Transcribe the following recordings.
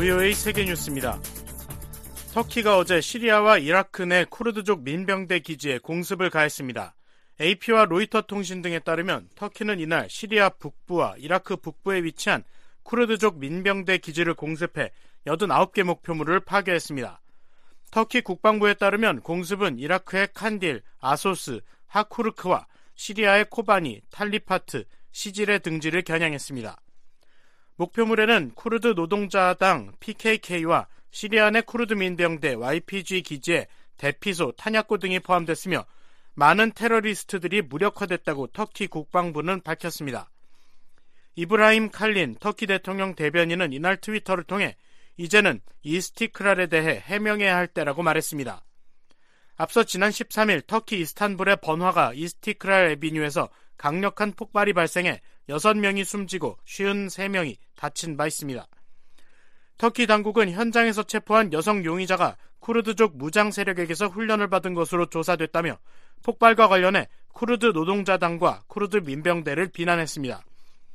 VOA 세계뉴스입니다. 터키가 어제 시리아와 이라크 내 쿠르드족 민병대 기지에 공습을 가했습니다. AP와 로이터 통신 등에 따르면 터키는 이날 시리아 북부와 이라크 북부에 위치한 쿠르드족 민병대 기지를 공습해 89개 목표물을 파괴했습니다. 터키 국방부에 따르면 공습은 이라크의 칸딜, 아소스, 하쿠르크와 시리아의 코바니, 탈리파트, 시질의 등지를 겨냥했습니다. 목표물에는 쿠르드 노동자당 PKK와 시리아 내 쿠르드 민병대 YPG 기지의 대피소, 탄약고 등이 포함됐으며 많은 테러리스트들이 무력화됐다고 터키 국방부는 밝혔습니다. 이브라힘 칼린 터키 대통령 대변인은 이날 트위터를 통해 이제는 이스티크랄에 대해 해명해야 할 때라고 말했습니다. 앞서 지난 13일 터키 이스탄불의 번화가 이스티크랄 에비뉴에서 강력한 폭발이 발생해 6명이 숨지고 53명이 다친 바 있습니다. 터키 당국은 현장에서 체포한 여성 용의자가 쿠르드족 무장 세력에게서 훈련을 받은 것으로 조사됐다며 폭발과 관련해 쿠르드 노동자당과 쿠르드 민병대를 비난했습니다.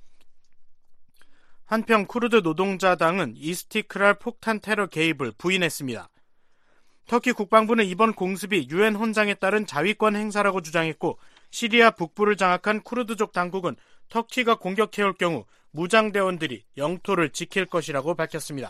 한편 쿠르드 노동자당은 이스티크랄 폭탄 테러 개입을 부인했습니다. 터키 국방부는 이번 공습이 유엔 헌장에 따른 자위권 행사라고 주장했고 시리아 북부를 장악한 쿠르드족 당국은 터키가 공격해올 경우 무장대원들이 영토를 지킬 것이라고 밝혔습니다.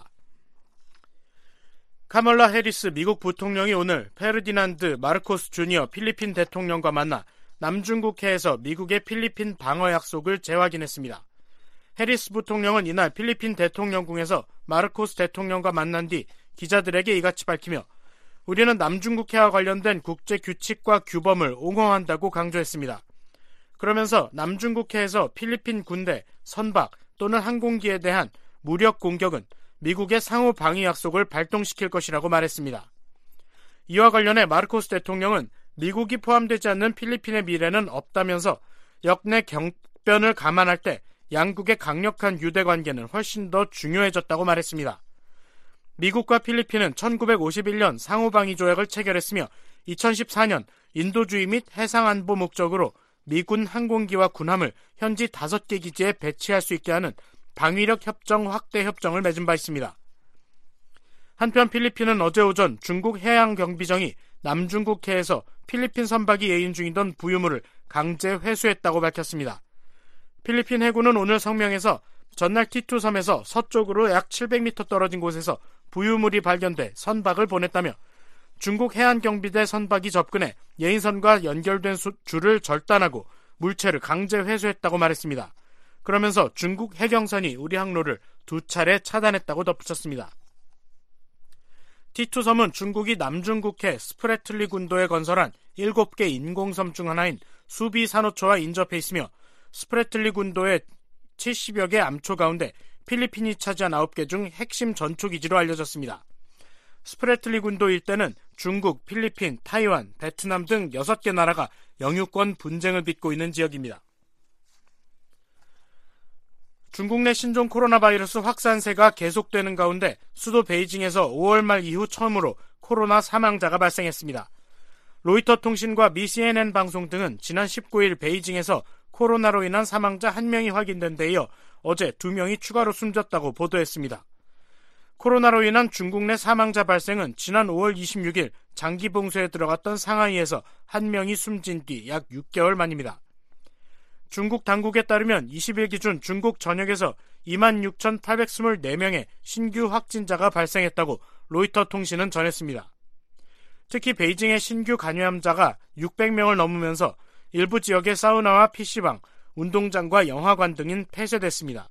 카멀라 해리스 미국 부통령이 오늘 페르디난드 마르코스 주니어 필리핀 대통령과 만나 남중국해에서 미국의 필리핀 방어 약속을 재확인했습니다. 해리스 부통령은 이날 필리핀 대통령궁에서 마르코스 대통령과 만난 뒤 기자들에게 이같이 밝히며 우리는 남중국해와 관련된 국제 규칙과 규범을 옹호한다고 강조했습니다. 그러면서 남중국해에서 필리핀 군대, 선박 또는 항공기에 대한 무력 공격은 미국의 상호 방위 약속을 발동시킬 것이라고 말했습니다. 이와 관련해 마르코스 대통령은 미국이 포함되지 않는 필리핀의 미래는 없다면서 역내 경변을 감안할 때 양국의 강력한 유대관계는 훨씬 더 중요해졌다고 말했습니다. 미국과 필리핀은 1951년 상호방위조약을 체결했으며 2014년 인도주의 및 해상안보 목적으로 미군 항공기와 군함을 현지 5개 기지에 배치할 수 있게 하는 방위력 협정 확대 협정을 맺은 바 있습니다. 한편 필리핀은 어제 오전 중국 해양경비정이 남중국해에서 필리핀 선박이 예인 중이던 부유물을 강제 회수했다고 밝혔습니다. 필리핀 해군은 오늘 성명에서 전날 티투 섬에서 서쪽으로 약 700m 떨어진 곳에서 부유물이 발견돼 선박을 보냈다며 중국 해안경비대 선박이 접근해 예인선과 연결된 줄을 절단하고 물체를 강제 회수했다고 말했습니다. 그러면서 중국 해경선이 우리 항로를 2차례 차단했다고 덧붙였습니다. 티투 섬은 중국이 남중국해 스프레틀리 군도에 건설한 7개 인공섬 중 하나인 수비 산호초와 인접해 있으며 스프레틀리 군도의 70여 개 암초 가운데 필리핀이 차지한 9개 중 핵심 전초기지로 알려졌습니다. 스프레틀리 군도 일대는 중국, 필리핀, 타이완, 베트남 등 6개 나라가 영유권 분쟁을 빚고 있는 지역입니다. 중국 내 신종 코로나 바이러스 확산세가 계속되는 가운데 수도 베이징에서 5월 말 이후 처음으로 코로나 사망자가 발생했습니다. 로이터 통신과 미 CNN 방송 등은 지난 19일 베이징에서 코로나로 인한 사망자 1명이 확인된 데 이어 어제 2명이 추가로 숨졌다고 보도했습니다. 코로나로 인한 중국 내 사망자 발생은 지난 5월 26일 장기 봉쇄에 들어갔던 상하이에서 1명이 숨진 뒤 약 6개월 만입니다. 중국 당국에 따르면 20일 기준 중국 전역에서 26,824명의 신규 확진자가 발생했다고 로이터 통신은 전했습니다. 특히 베이징의 신규 감염자가 600명을 넘으면서 일부 지역의 사우나와 PC방, 운동장과 영화관 등은 폐쇄됐습니다.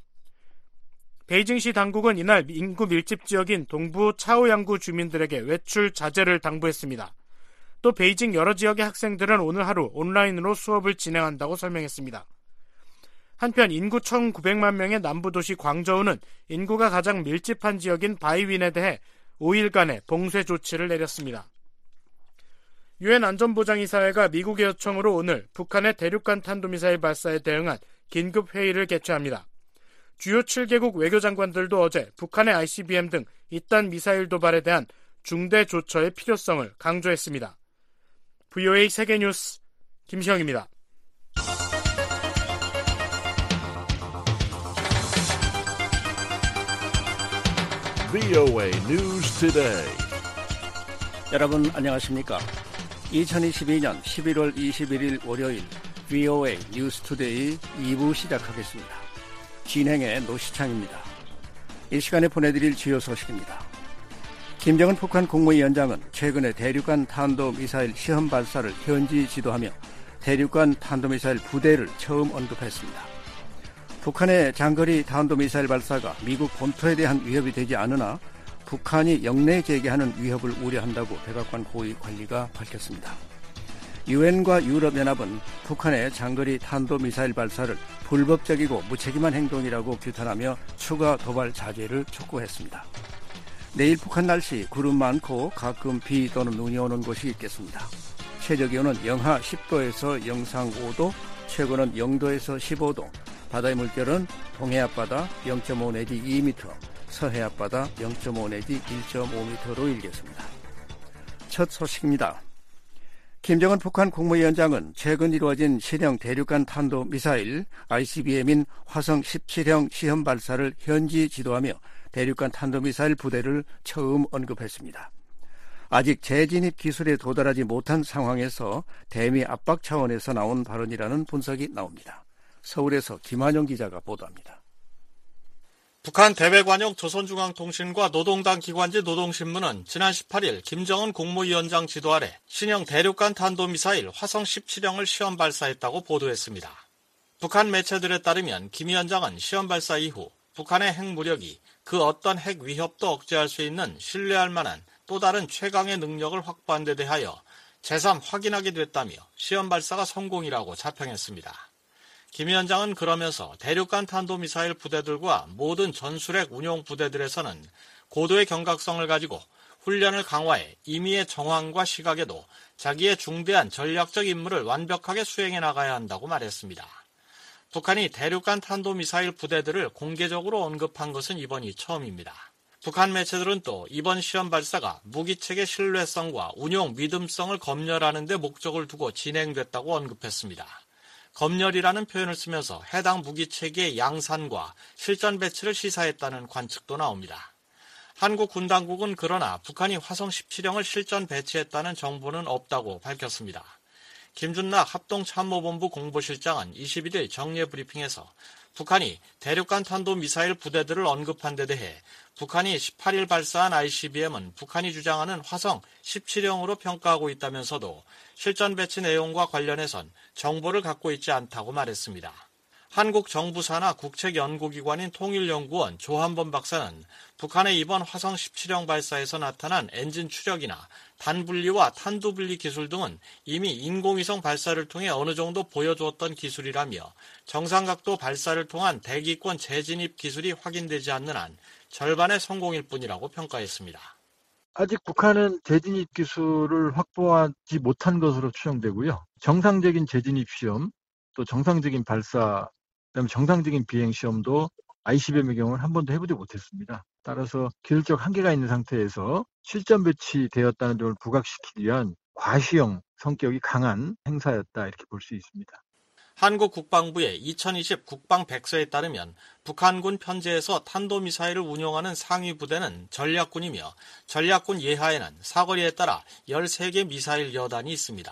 베이징시 당국은 이날 인구 밀집 지역인 동부 차오양구 주민들에게 외출 자제를 당부했습니다. 또 베이징 여러 지역의 학생들은 오늘 하루 온라인으로 수업을 진행한다고 설명했습니다. 한편 인구 1,900만 명의 남부도시 광저우는 인구가 가장 밀집한 지역인 바이윈에 대해 5일간의 봉쇄 조치를 내렸습니다. 유엔 안전보장이사회가 미국의 요청으로 오늘 북한의 대륙간 탄도미사일 발사에 대응한 긴급회의를 개최합니다. 주요 7개국 외교장관들도 어제 북한의 ICBM 등 이딴 미사일 도발에 대한 중대 조처의 필요성을 강조했습니다. VOA 세계뉴스 김시영입니다. VOA News Today. 여러분 안녕하십니까? 2022년 11월 21일 월요일 VOA News Today 2부 시작하겠습니다. 진행의 노시창입니다. 이 시간에 보내드릴 주요 소식입니다. 김정은 북한 국무위원장은 최근에 대륙간 탄도미사일 시험 발사를 현지 지도하며 대륙간 탄도미사일 부대를 처음 언급했습니다. 북한의 장거리 탄도미사일 발사가 미국 본토에 대한 위협이 되지 않으나 북한이 영내 제기하는 위협을 우려한다고 백악관 고위 관리가 밝혔습니다. 유엔과 유럽연합은 북한의 장거리 탄도미사일 발사를 불법적이고 무책임한 행동이라고 규탄하며 추가 도발 자제를 촉구했습니다. 내일 북한 날씨 구름 많고 가끔 비 또는 눈이 오는 곳이 있겠습니다. 최저기온은 영하 10도에서 영상 5도, 최고는 0도에서 15도, 바다의 물결은 동해 앞바다 0.5 내지 2m, 서해 앞바다 0.5 내지 1.5m로 일겠습니다. 첫 소식입니다. 김정은 북한 국무위원장은 최근 이루어진 신형 대륙간 탄도미사일 ICBM인 화성 17형 시험 발사를 현지 지도하며 대륙간 탄도미사일 부대를 처음 언급했습니다. 아직 재진입 기술에 도달하지 못한 상황에서 대미 압박 차원에서 나온 발언이라는 분석이 나옵니다. 서울에서 김한영 기자가 보도합니다. 북한 대외관용 조선중앙통신과 노동당 기관지 노동신문은 지난 18일 김정은 국무위원장 지도 아래 신형 대륙간 탄도미사일 화성 17형을 시험 발사했다고 보도했습니다. 북한 매체들에 따르면 김 위원장은 시험 발사 이후 북한의 핵무력이 그 어떤 핵 위협도 억제할 수 있는 신뢰할 만한 또 다른 최강의 능력을 확보한 데 대하여 재삼 확인하게 됐다며 시험 발사가 성공이라고 자평했습니다. 김 위원장은 그러면서 대륙간 탄도미사일 부대들과 모든 전술핵 운용 부대들에서는 고도의 경각성을 가지고 훈련을 강화해 임의의 정황과 시각에도 자기의 중대한 전략적 임무를 완벽하게 수행해 나가야 한다고 말했습니다. 북한이 대륙간 탄도미사일 부대들을 공개적으로 언급한 것은 이번이 처음입니다. 북한 매체들은 또 이번 시험 발사가 무기체계 신뢰성과 운용 믿음성을 검열하는 데 목적을 두고 진행됐다고 언급했습니다. 검열이라는 표현을 쓰면서 해당 무기체계의 양산과 실전 배치를 시사했다는 관측도 나옵니다. 한국 군 당국은 그러나 북한이 화성 17형을 실전 배치했다는 정보는 없다고 밝혔습니다. 김준락 합동참모본부 공보실장은 21일 정례 브리핑에서 북한이 대륙간 탄도미사일 부대들을 언급한 데 대해 북한이 18일 발사한 ICBM은 북한이 주장하는 화성 17형으로 평가하고 있다면서도 실전 배치 내용과 관련해선 정보를 갖고 있지 않다고 말했습니다. 한국 정부 산하 국책연구기관인 통일연구원 조한범 박사는 북한의 이번 화성 17형 발사에서 나타난 엔진 추력이나 단분리와 탄두분리 기술 등은 이미 인공위성 발사를 통해 어느 정도 보여주었던 기술이라며 정상각도 발사를 통한 대기권 재진입 기술이 확인되지 않는 한 절반의 성공일 뿐이라고 평가했습니다. 아직 북한은 재진입 기술을 확보하지 못한 것으로 추정되고요. 정상적인 재진입 시험, 또 정상적인 발사, 그다음에 정상적인 비행 시험도 ICBM의 경우는 한 번도 해보지 못했습니다. 따라서 기술적 한계가 있는 상태에서 실전 배치되었다는 점을 부각시키기 위한 과시형 성격이 강한 행사였다 이렇게 볼 수 있습니다. 한국 국방부의 2020 국방백서에 따르면 북한군 편제에서 탄도미사일을 운용하는 상위 부대는 전략군이며 전략군 예하에는 사거리에 따라 13개 미사일 여단이 있습니다.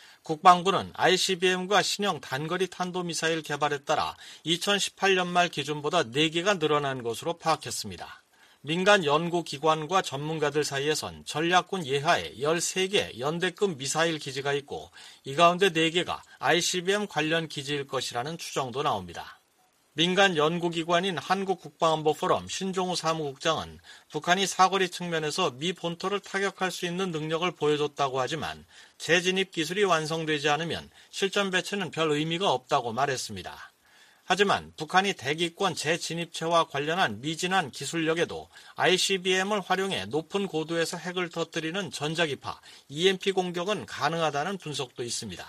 국방부는 ICBM과 신형 단거리 탄도미사일 개발에 따라 2018년 말 기준보다 4개가 늘어난 것으로 파악했습니다. 민간 연구기관과 전문가들 사이에선 전략군 예하에 13개 연대급 미사일 기지가 있고 이 가운데 4개가 ICBM 관련 기지일 것이라는 추정도 나옵니다. 민간 연구기관인 한국국방안보포럼 신종우 사무국장은 북한이 사거리 측면에서 미 본토를 타격할 수 있는 능력을 보여줬다고 하지만 재진입 기술이 완성되지 않으면 실전 배치는 별 의미가 없다고 말했습니다. 하지만 북한이 대기권 재진입체와 관련한 미진한 기술력에도 ICBM을 활용해 높은 고도에서 핵을 터뜨리는 전자기파, EMP 공격은 가능하다는 분석도 있습니다.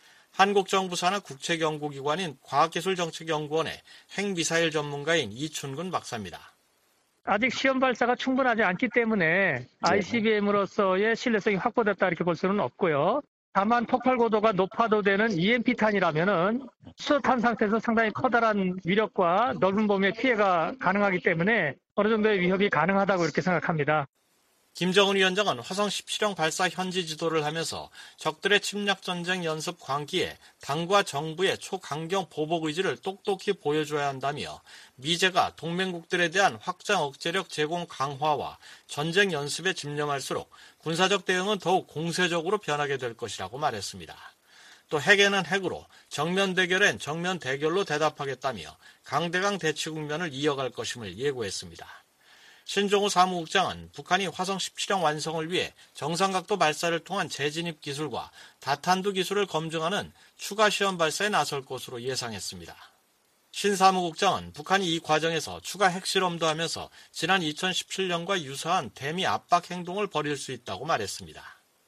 한국 정부 산하 국책연구기관인 과학기술정책연구원의 핵미사일 전문가인 이춘근 박사입니다. 아직 시험 발사가 충분하지 않기 때문에 ICBM으로서의 신뢰성이 확보됐다 이렇게 볼 수는 없고요. 다만 폭발 고도가 높아도 되는 EMP탄이라면은 수소탄 상태에서 상당히 커다란 위력과 넓은 범위의 피해가 가능하기 때문에 어느 정도의 위협이 가능하다고 이렇게 생각합니다. 김정은 위원장은 화성 17형 발사 현지 지도를 하면서 적들의 침략전쟁 연습 광기에 당과 정부의 초강경 보복 의지를 똑똑히 보여줘야 한다며 미제가 동맹국들에 대한 확장 억제력 제공 강화와 전쟁 연습에 집념할수록 군사적 대응은 더욱 공세적으로 변하게 될 것이라고 말했습니다. 또 핵에는 핵으로, 정면 대결엔 정면 대결로 대답하겠다며 강대강 대치 국면을 이어갈 것임을 예고했습니다. 신종우 사무국장은 북한이 화성 17형 완성을 위해 정상각도 발사를 통한 재진입 기술과 다탄두 기술을 검증하는 추가 시험 발사에 나설 것으로 예상했습니다. 신 사무국장은 북한이 이 과정에서 추가 핵실험도 하면서 지난 2017년과 유사한 대미 압박 행동을 벌일 수 있다고 말했습니다.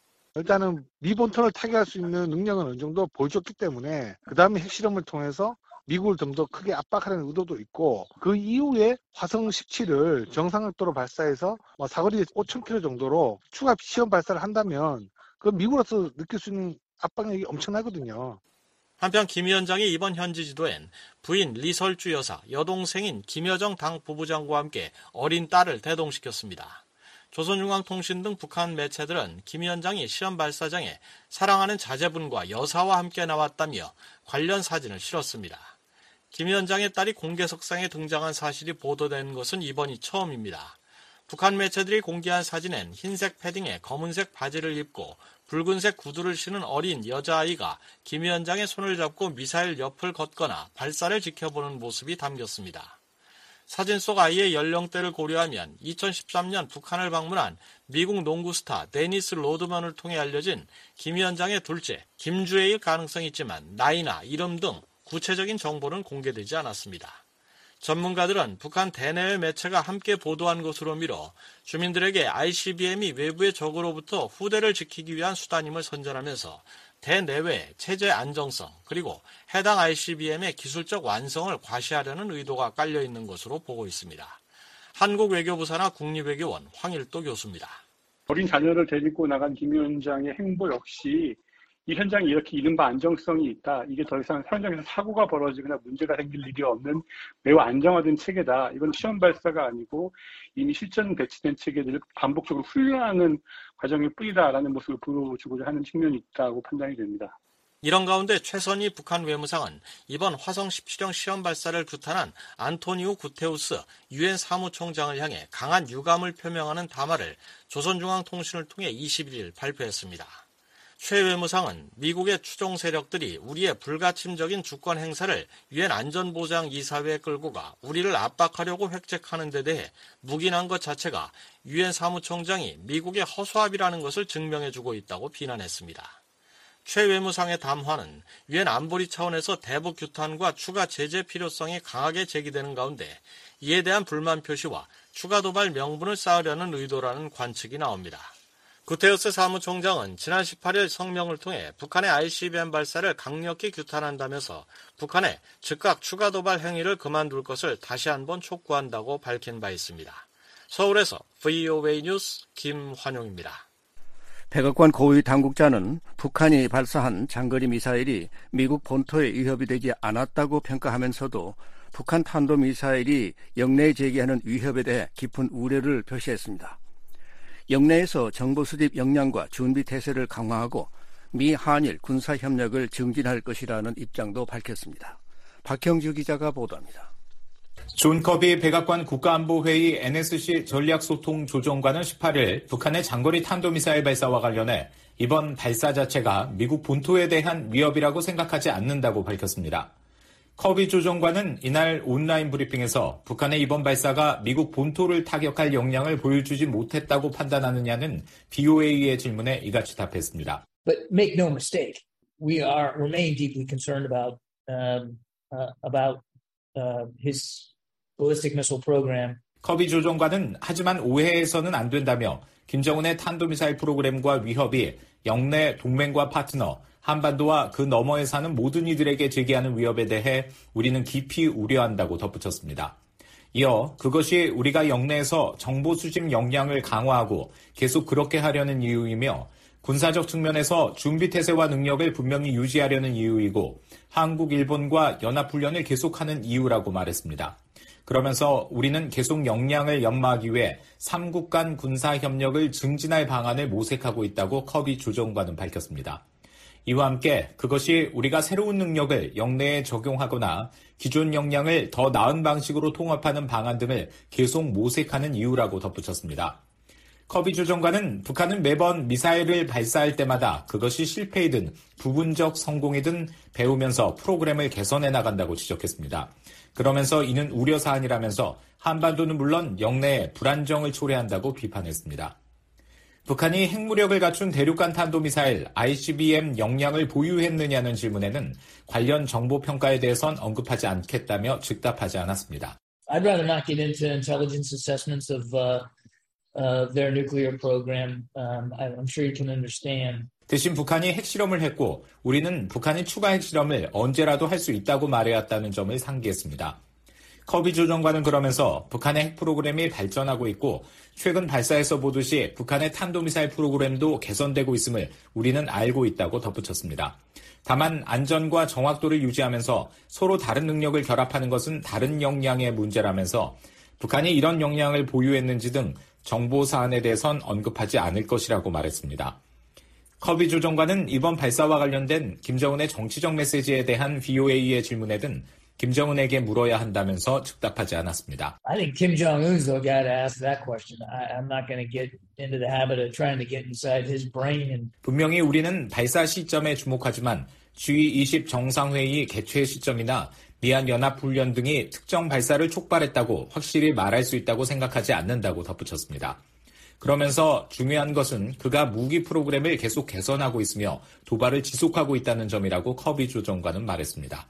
일단은 미 본토를 타격할 수 있는 능력은 어느 정도 보여줬기 때문에 그 다음에 핵실험을 통해서 미국을 좀 더 크게 압박하려는 의도도 있고 그 이후에 화성 17을 정상각도로 발사해서 사거리 5,000km 정도로 추가 시험 발사를 한다면 그 미국으로서 느낄 수 있는 압박력이 엄청나거든요. 한편 김 위원장이 이번 현지 지도엔 부인 리설주 여사, 여동생인 김여정 당 부부장과 함께 어린 딸을 대동시켰습니다. 조선중앙통신 등 북한 매체들은 김 위원장이 시험 발사장에 사랑하는 자제분과 여사와 함께 나왔다며 관련 사진을 실었습니다. 김 위원장의 딸이 공개석상에 등장한 사실이 보도된 것은 이번이 처음입니다. 북한 매체들이 공개한 사진엔 흰색 패딩에 검은색 바지를 입고 붉은색 구두를 신은 어린 여자아이가 김 위원장의 손을 잡고 미사일 옆을 걷거나 발사를 지켜보는 모습이 담겼습니다. 사진 속 아이의 연령대를 고려하면 2013년 북한을 방문한 미국 농구 스타 데니스 로드먼을 통해 알려진 김 위원장의 둘째 김주혜일 가능성이 있지만 나이나 이름 등 구체적인 정보는 공개되지 않았습니다. 전문가들은 북한 대내외 매체가 함께 보도한 것으로 미뤄 주민들에게 ICBM이 외부의 적으로부터 후대를 지키기 위한 수단임을 선전하면서 대내외 체제 안정성 그리고 해당 ICBM의 기술적 완성을 과시하려는 의도가 깔려 있는 것으로 보고 있습니다. 한국외교부산하 국립외교원 황일도 교수입니다. 어린 자녀를 데리고 나간 김 위원장의 행보 역시 이 현장에 이렇게 이른바 안정성이 있다. 이게 더 이상 현장에서 사고가 벌어지거나 문제가 생길 일이 없는 매우 안정화된 체계다. 이건 시험 발사가 아니고 이미 실전 배치된 체계들을 반복적으로 훈련하는 과정일 뿐이다라는 모습을 보여주고자 하는 측면이 있다고 판단이 됩니다. 이런 가운데 최선희 북한 외무상은 이번 화성 17형 시험 발사를 규탄한 안토니우 구테우스 유엔 사무총장을 향해 강한 유감을 표명하는 담화를 조선중앙통신을 통해 21일 발표했습니다. 최 외무상은 미국의 추종 세력들이 우리의 불가침적인 주권 행사를 유엔 안전보장이사회에 끌고 가 우리를 압박하려고 획책하는 데 대해 묵인한 것 자체가 유엔 사무총장이 미국의 허수아비라는 것을 증명해주고 있다고 비난했습니다. 최 외무상의 담화는 유엔 안보리 차원에서 대북 규탄과 추가 제재 필요성이 강하게 제기되는 가운데 이에 대한 불만 표시와 추가 도발 명분을 쌓으려는 의도라는 관측이 나옵니다. 구테우스 사무총장은 지난 18일 성명을 통해 북한의 ICBM 발사를 강력히 규탄한다면서 북한의 즉각 추가 도발 행위를 그만둘 것을 다시 한번 촉구한다고 밝힌 바 있습니다. 서울에서 VOA 뉴스 김환용입니다. 백악관 고위 당국자는 북한이 발사한 장거리 미사일이 미국 본토에 위협이 되지 않았다고 평가하면서도 북한 탄도미사일이 영내에 제기하는 위협에 대해 깊은 우려를 표시했습니다. 영내에서 정보 수집 역량과 준비 태세를 강화하고 미 한일 군사 협력을 증진할 것이라는 입장도 밝혔습니다. 박형주 기자가 보도합니다. 존 커비 백악관 국가안보회의 NSC 전략소통조정관은 18일 북한의 장거리 탄도미사일 발사와 관련해 이번 발사 자체가 미국 본토에 대한 위협이라고 생각하지 않는다고 밝혔습니다. 커비 조정관은 이날 온라인 브리핑에서 북한의 이번 발사가 미국 본토를 타격할 역량을 보여주지 못했다고 판단하느냐는 BOA의 질문에 이같이 답했습니다. But make no mistake, we remain deeply concerned about his ballistic missile program. 커비 조정관은 하지만 오해해서는 안 된다며 김정은의 탄도미사일 프로그램과 위협이 영내 동맹과 파트너, 한반도와 그 너머에 사는 모든 이들에게 제기하는 위협에 대해 우리는 깊이 우려한다고 덧붙였습니다. 이어 그것이 우리가 영내에서 정보 수집 역량을 강화하고 계속 그렇게 하려는 이유이며 군사적 측면에서 준비태세와 능력을 분명히 유지하려는 이유이고 한국, 일본과 연합훈련을 계속하는 이유라고 말했습니다. 그러면서 우리는 계속 역량을 연마하기 위해 3국 간 군사협력을 증진할 방안을 모색하고 있다고 커비 조정관은 밝혔습니다. 이와 함께 그것이 우리가 새로운 능력을 영내에 적용하거나 기존 역량을 더 나은 방식으로 통합하는 방안 등을 계속 모색하는 이유라고 덧붙였습니다. 커비 조정관은 북한은 매번 미사일을 발사할 때마다 그것이 실패이든 부분적 성공이든 배우면서 프로그램을 개선해 나간다고 지적했습니다. 그러면서 이는 우려사안이라면서 한반도는 물론 영내에 불안정을 초래한다고 비판했습니다. 북한이 핵무력을 갖춘 대륙간 탄도미사일 ICBM 역량을 보유했느냐는 질문에는 관련 정보평가에 대해선 언급하지 않겠다며 즉답하지 않았습니다. I'd rather not get into intelligence assessments of their nuclear program. I'm sure you can understand. 대신 북한이 핵실험을 했고 우리는 북한이 추가 핵실험을 언제라도 할 수 있다고 말해왔다는 점을 상기했습니다. 커비 조정관은 그러면서 북한의 핵 프로그램이 발전하고 있고 최근 발사에서 보듯이 북한의 탄도미사일 프로그램도 개선되고 있음을 우리는 알고 있다고 덧붙였습니다. 다만 안전과 정확도를 유지하면서 서로 다른 능력을 결합하는 것은 다른 역량의 문제라면서 북한이 이런 역량을 보유했는지 등 정보 사안에 대해선 언급하지 않을 것이라고 말했습니다. 커비 조정관은 이번 발사와 관련된 김정은의 정치적 메시지에 대한 VOA의 질문에는 김정은에게 물어야 한다면서 즉답하지 않았습니다. I think Kim Jong-un's the guy to ask that question. I'm not going to get into the habit of trying to get inside his brain. 분명히 우리는 발사 시점에 주목하지만 G20 정상회의 개최 시점이나 미한연합훈련 등이 특정 발사를 촉발했다고 확실히 말할 수 있다고 생각하지 않는다고 덧붙였습니다. 그러면서 중요한 것은 그가 무기 프로그램을 계속 개선하고 있으며 도발을 지속하고 있다는 점이라고 커비 조정관은 말했습니다.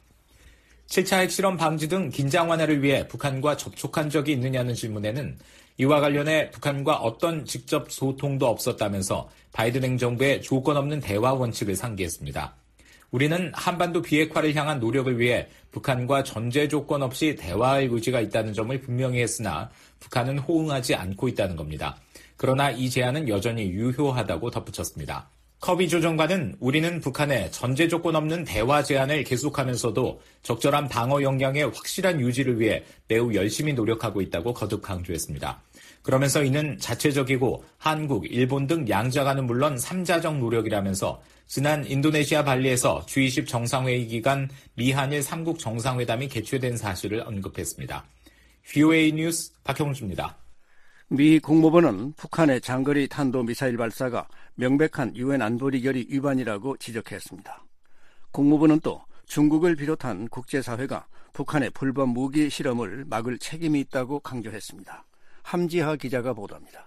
7차 핵실험 방지 등 긴장 완화를 위해 북한과 접촉한 적이 있느냐는 질문에는 이와 관련해 북한과 어떤 직접 소통도 없었다면서 바이든 행정부의 조건 없는 대화 원칙을 상기했습니다. 우리는 한반도 비핵화를 향한 노력을 위해 북한과 전제 조건 없이 대화할 의지가 있다는 점을 분명히 했으나 북한은 호응하지 않고 있다는 겁니다. 그러나 이 제안은 여전히 유효하다고 덧붙였습니다. 커비 조정관은 우리는 북한의 전제 조건 없는 대화 제안을 계속하면서도 적절한 방어 역량의 확실한 유지를 위해 매우 열심히 노력하고 있다고 거듭 강조했습니다. 그러면서 이는 자체적이고 한국, 일본 등 양자간은 물론 3자적 노력이라면서 지난 인도네시아 발리에서 G20 정상회의 기간 미한일 3국 정상회담이 개최된 사실을 언급했습니다. VOA 뉴스 박형주입니다. 미 국무부는 북한의 장거리 탄도미사일 발사가 명백한 유엔 안보리 결의 위반이라고 지적했습니다. 국무부는 또 중국을 비롯한 국제사회가 북한의 불법 무기 실험을 막을 책임이 있다고 강조했습니다. 함지하 기자가 보도합니다.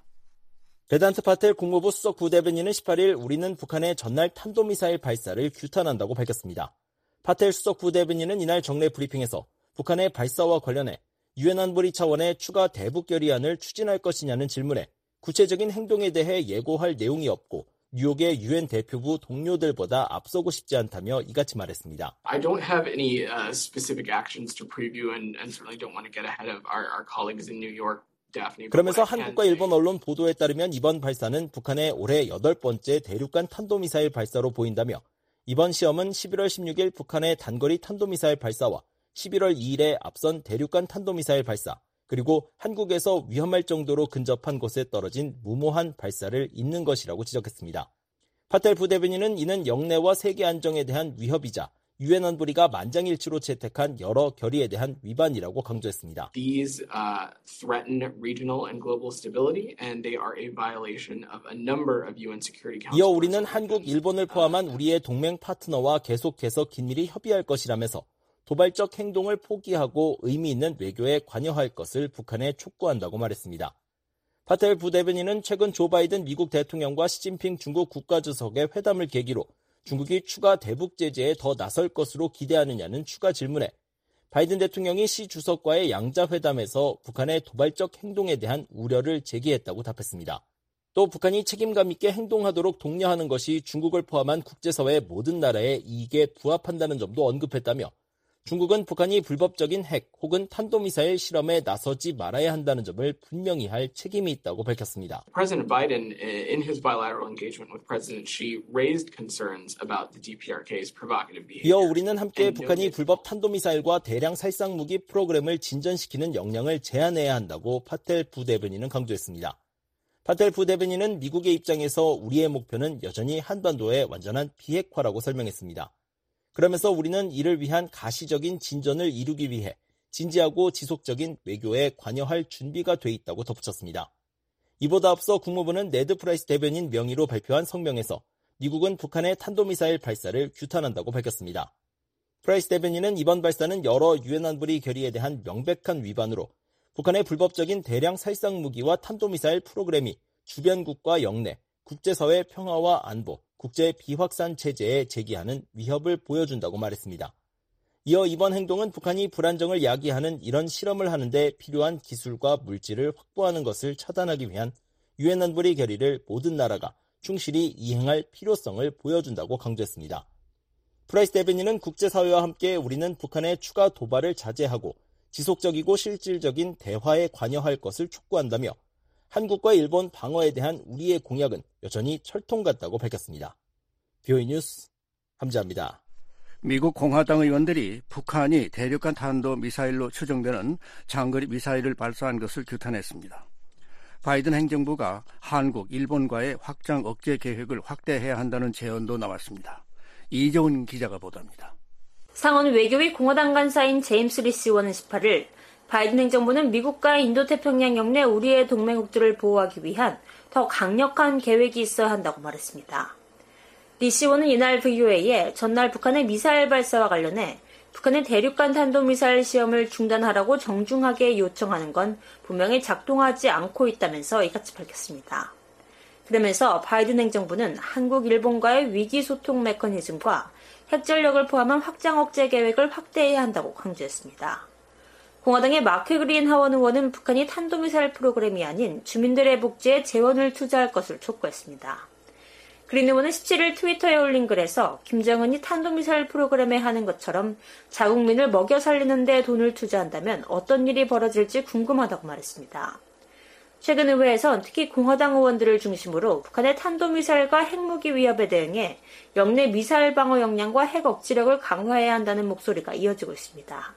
베단트 파텔 국무부 수석 부대변인은 18일 우리는 북한의 전날 탄도미사일 발사를 규탄한다고 밝혔습니다. 파텔 수석 부대변인은 이날 정례 브리핑에서 북한의 발사와 관련해 유엔 안보리 차원의 추가 대북 결의안을 추진할 것이냐는 질문에 구체적인 행동에 대해 예고할 내용이 없고 뉴욕의 유엔 대표부 동료들보다 앞서고 싶지 않다며 이같이 말했습니다. I don't have any specific actions to preview and certainly don't want to get ahead of our colleagues in New York. 그러면서 한국과 일본 언론 보도에 따르면 이번 발사는 북한의 올해 8번째 대륙간 탄도미사일 발사로 보인다며 이번 시험은 11월 16일 북한의 단거리 탄도미사일 발사와 11월 2일에 앞선 대륙간 탄도미사일 발사, 그리고 한국에서 위험할 정도로 근접한 곳에 떨어진 무모한 발사를 잇는 것이라고 지적했습니다. 파텔 부대변인은 이는 영내와 세계 안정에 대한 위협이자 유엔 안보리가 만장일치로 채택한 여러 결의에 대한 위반이라고 강조했습니다. These threaten regional and global stability, and they are a violation of a number of UN Security Council. 이어 우리는 한국, 일본을 포함한 우리의 동맹 파트너와 계속해서 긴밀히 협의할 것이라면서 도발적 행동을 포기하고 의미 있는 외교에 관여할 것을 북한에 촉구한다고 말했습니다. 파텔 부대변인은 최근 조 바이든 미국 대통령과 시진핑 중국 국가주석의 회담을 계기로 중국이 추가 대북 제재에 더 나설 것으로 기대하느냐는 추가 질문에 바이든 대통령이 시 주석과의 양자회담에서 북한의 도발적 행동에 대한 우려를 제기했다고 답했습니다. 또 북한이 책임감 있게 행동하도록 독려하는 것이 중국을 포함한 국제사회의 모든 나라의 이익에 부합한다는 점도 언급했다며 중국은 북한이 불법적인 핵 혹은 탄도미사일 실험에 나서지 말아야 한다는 점을 분명히 할 책임이 있다고 밝혔습니다. President Biden, in his bilateral engagement with President Xi, raised concerns about the DPRK's provocative behavior. 이어 우리는 함께 북한이 불법 탄도미사일과 대량 살상무기 프로그램을 진전시키는 역량을 제한해야 한다고 파텔 부대변인은 강조했습니다. 파텔 부대변인은 미국의 입장에서 우리의 목표는 여전히 한반도의 완전한 비핵화라고 설명했습니다. 그러면서 우리는 이를 위한 가시적인 진전을 이루기 위해 진지하고 지속적인 외교에 관여할 준비가 돼 있다고 덧붙였습니다. 이보다 앞서 국무부는 네드 프라이스 대변인 명의로 발표한 성명에서 미국은 북한의 탄도미사일 발사를 규탄한다고 밝혔습니다. 프라이스 대변인은 이번 발사는 여러 유엔 안보리 결의에 대한 명백한 위반으로 북한의 불법적인 대량 살상 무기와 탄도미사일 프로그램이 주변국과 영내, 국제사회 평화와 안보, 국제 비확산 체제에 제기하는 위협을 보여준다고 말했습니다. 이어 이번 행동은 북한이 불안정을 야기하는 이런 실험을 하는데 필요한 기술과 물질을 확보하는 것을 차단하기 위한 유엔 안보리 결의를 모든 나라가 충실히 이행할 필요성을 보여준다고 강조했습니다. 프라이스 대변인은 국제사회와 함께 우리는 북한의 추가 도발을 자제하고 지속적이고 실질적인 대화에 관여할 것을 촉구한다며 한국과 일본 방어에 대한 우리의 공약은 여전히 철통 같다고 밝혔습니다. VOA 뉴스 함지아입니다. 미국 공화당 의원들이 북한이 대륙간 탄도미사일로 추정되는 장거리 미사일을 발사한 것을 규탄했습니다. 바이든 행정부가 한국, 일본과의 확장 억제 계획을 확대해야 한다는 제언도 나왔습니다. 이재훈 기자가 보도합니다. 상원 외교위 공화당 간사인 제임스 리시 의원은 18일 바이든 행정부는 미국과 인도태평양 영내 우리의 동맹국들을 보호하기 위한 더 강력한 계획이 있어야 한다고 말했습니다. 리시 의원은 이날 VOA에 전날 북한의 미사일 발사와 관련해 북한의 대륙간 탄도미사일 시험을 중단하라고 정중하게 요청하는 건 분명히 작동하지 않고 있다면서 이같이 밝혔습니다. 그러면서 바이든 행정부는 한국, 일본과의 위기소통 메커니즘과 핵전력을 포함한 확장 억제 계획을 확대해야 한다고 강조했습니다. 공화당의 마크 그린 하원 의원은 북한이 탄도미사일 프로그램이 아닌 주민들의 복지에 재원을 투자할 것을 촉구했습니다. 그린 의원은 17일 트위터에 올린 글에서 김정은이 탄도미사일 프로그램에 하는 것처럼 자국민을 먹여 살리는 데 돈을 투자한다면 어떤 일이 벌어질지 궁금하다고 말했습니다. 최근 의회에선 특히 공화당 의원들을 중심으로 북한의 탄도미사일과 핵무기 위협에 대응해 영내 미사일 방어 역량과 핵 억지력을 강화해야 한다는 목소리가 이어지고 있습니다.